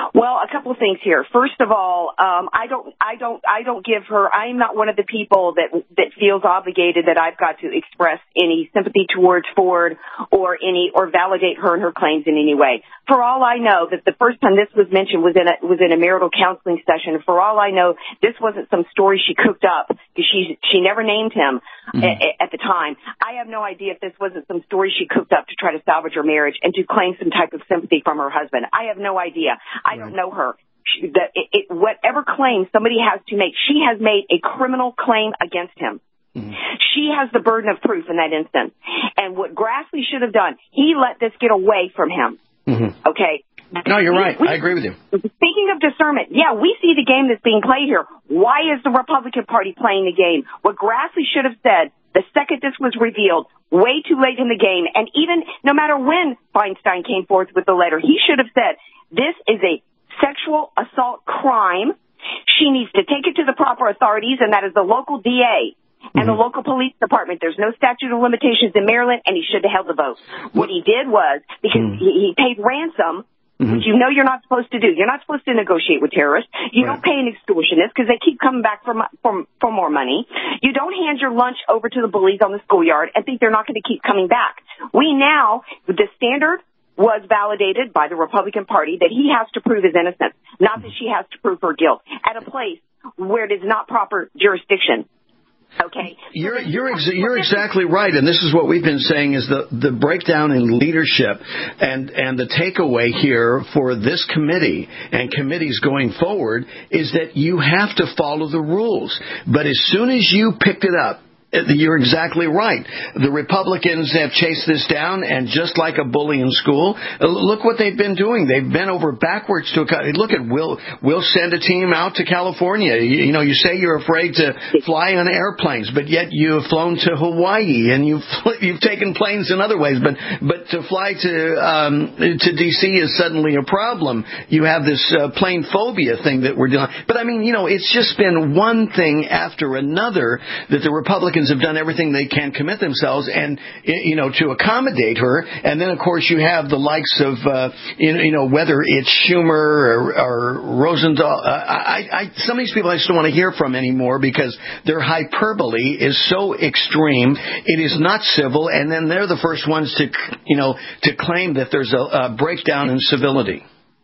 Well, a couple of things here. First of all, um, I don't, I don't, I don't give her. I'm not one of the people that that feels obligated that I've got to express any sympathy towards Ford or any or validate her and her claims in any way. For all I know, that the first time this was mentioned was in a was in a marital counseling session. For all I know, this wasn't some story she cooked up because she she never named him mm-hmm. at, at the time. I have no idea if this wasn't some story she cooked up to try to salvage her marriage and to claim some type of sympathy from her husband. I have no idea. I don't know her. She, the, it, it, whatever claim somebody has to make, she has made a criminal claim against him. Mm-hmm. She has the burden of proof in that instance. And what Grassley should have done, he let this get away from him. Mm-hmm. Okay? No, you're we, right. We, I agree with you. Speaking of discernment, yeah, we see the game that's being played here. Why is the Republican Party playing the game? What Grassley should have said the second this was revealed, way too late in the game, and even no matter when Feinstein came forth with the letter, he should have said, this is a sexual assault crime. She needs to take it to the proper authorities, and that is the local D A and mm-hmm. the local police department. There's no statute of limitations in Maryland, and he should have held the vote. What he did was, because mm-hmm. he, he paid ransom, mm-hmm. which you know you're not supposed to do. You're not supposed to negotiate with terrorists. You right. don't pay an extortionist because they keep coming back for, for, for more money. You don't hand your lunch over to the bullies on the schoolyard and think they're not going to keep coming back. We now, the standard was validated by the Republican Party that he has to prove his innocence, not that she has to prove her guilt, at a place where it is not proper jurisdiction. Okay. You're you're ex- you're exactly right, and this is what we've been saying is the the breakdown in leadership, and and the takeaway here for this committee and committees going forward is that you have to follow the rules. But as soon as you picked it up, you're exactly right. The Republicans have chased this down, and just like a bully in school, look what they've been doing. They've bent over backwards to a, look at we'll we'll send a team out to California. You, you know, you say you're afraid to fly on airplanes, but yet you've flown to Hawaii and you've you've taken planes in other ways. But but to fly to um, to D C is suddenly a problem. You have this uh, plane phobia thing that we're doing. But I mean, you know, it's just been one thing after another that the Republicans have done everything they can commit themselves and, you know, to accommodate her. And then, of course, you have the likes of, uh, you know, whether it's Schumer or, or Rosendahl. Uh, I, I, some of these people I just don't want to hear from anymore because their hyperbole is so extreme. It is not civil. And then they're the first ones to, you know, to claim that there's a, a breakdown in civility.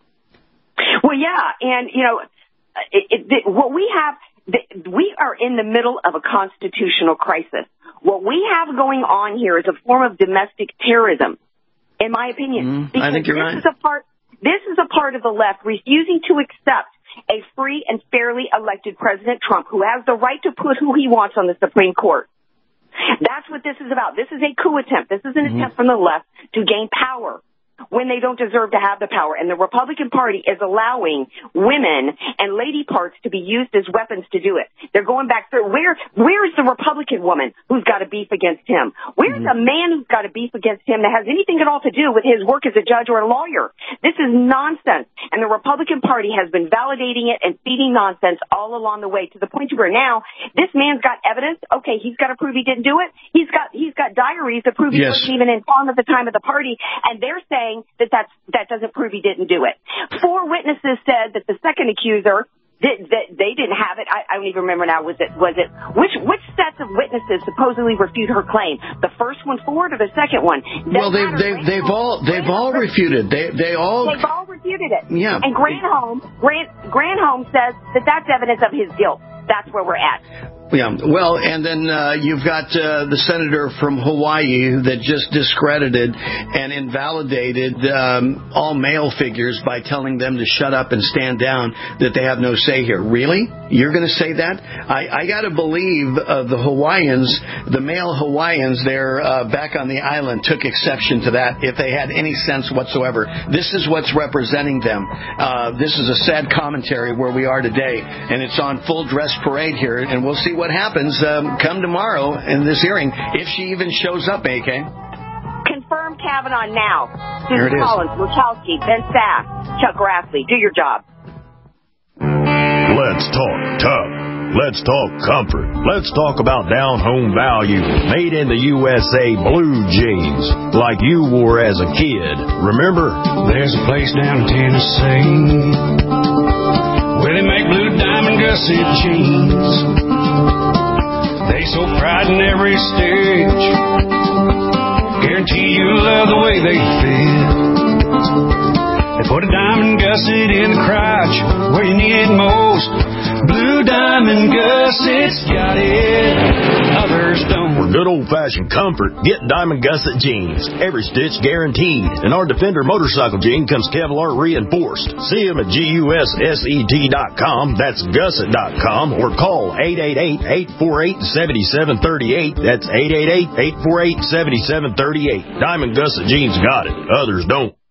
Well, yeah. And, you know, it, it, what we have, we are in the middle of a constitutional crisis. What we have going on here is a form of domestic terrorism, in my opinion. Mm, I think you're this right. Is a part, this is a part of the left refusing to accept a free and fairly elected President Trump who has the right to put who he wants on the Supreme Court. That's what this is about. This is a coup attempt. This is an mm-hmm. attempt from the left to gain power when they don't deserve to have the power. And the Republican Party is allowing women and lady parts to be used as weapons to do it. They're going back through. Where, where's the Republican woman who's got a beef against him? Where's mm-hmm. the man who's got a beef against him that has anything at all to do with his work as a judge or a lawyer? This is nonsense. And the Republican Party has been validating it and feeding nonsense all along the way to the point where now this man's got evidence. Okay, he's got to prove he didn't do it. He's got, he's got diaries that prove he yes. wasn't even in town at the time of the party. And they're saying that that's, that doesn't prove he didn't do it. Four witnesses said that the second accuser did, that they didn't have it. I, I don't even remember now. Was it was it which which sets of witnesses supposedly refute her claim? The first one forward or the second one? Doesn't well, they've they've, they've all they've all refuted. They they all they've all refuted it. Yeah. And Granholm Grant Granholm says that that's evidence of his guilt. That's where we're at. Yeah, well, and then uh, you've got uh, the senator from Hawaii that just discredited and invalidated um, all male figures by telling them to shut up and stand down, that they have no say here. Really? You're going to say that? I, I got to believe uh, the Hawaiians, the male Hawaiians there uh, back on the island took exception to that if they had any sense whatsoever. This is what's representing them. Uh, this is a sad commentary where we are today, and it's on full dress parade here, and we'll see what happens um, come tomorrow in this hearing, if she even shows up, A K. Confirm Kavanaugh now. Susan Collins, Murkowski, Ben Sass, Chuck Grassley. Do your job. Let's talk tough. Let's talk comfort. Let's talk about down-home value. Made in the U S A blue jeans, like you wore as a kid. Remember? There's a place down in Tennessee where they make blue diamond gusset jeans. They so pride in every stitch. Guarantee you'll love the way they fit. They put a diamond gusset in the crotch where you need it most. Blue Diamond Gussets got it, others don't. For good old-fashioned comfort, get Diamond Gusset jeans. Every stitch guaranteed. And our Defender motorcycle jean comes Kevlar reinforced. See them at G U S S E T dot com. That's gusset dot com. Or call eight eight eight, eight four eight, seven seven three eight. That's eight eight eight, eight four eight, seven seven three eight. Diamond Gusset jeans got it, others don't.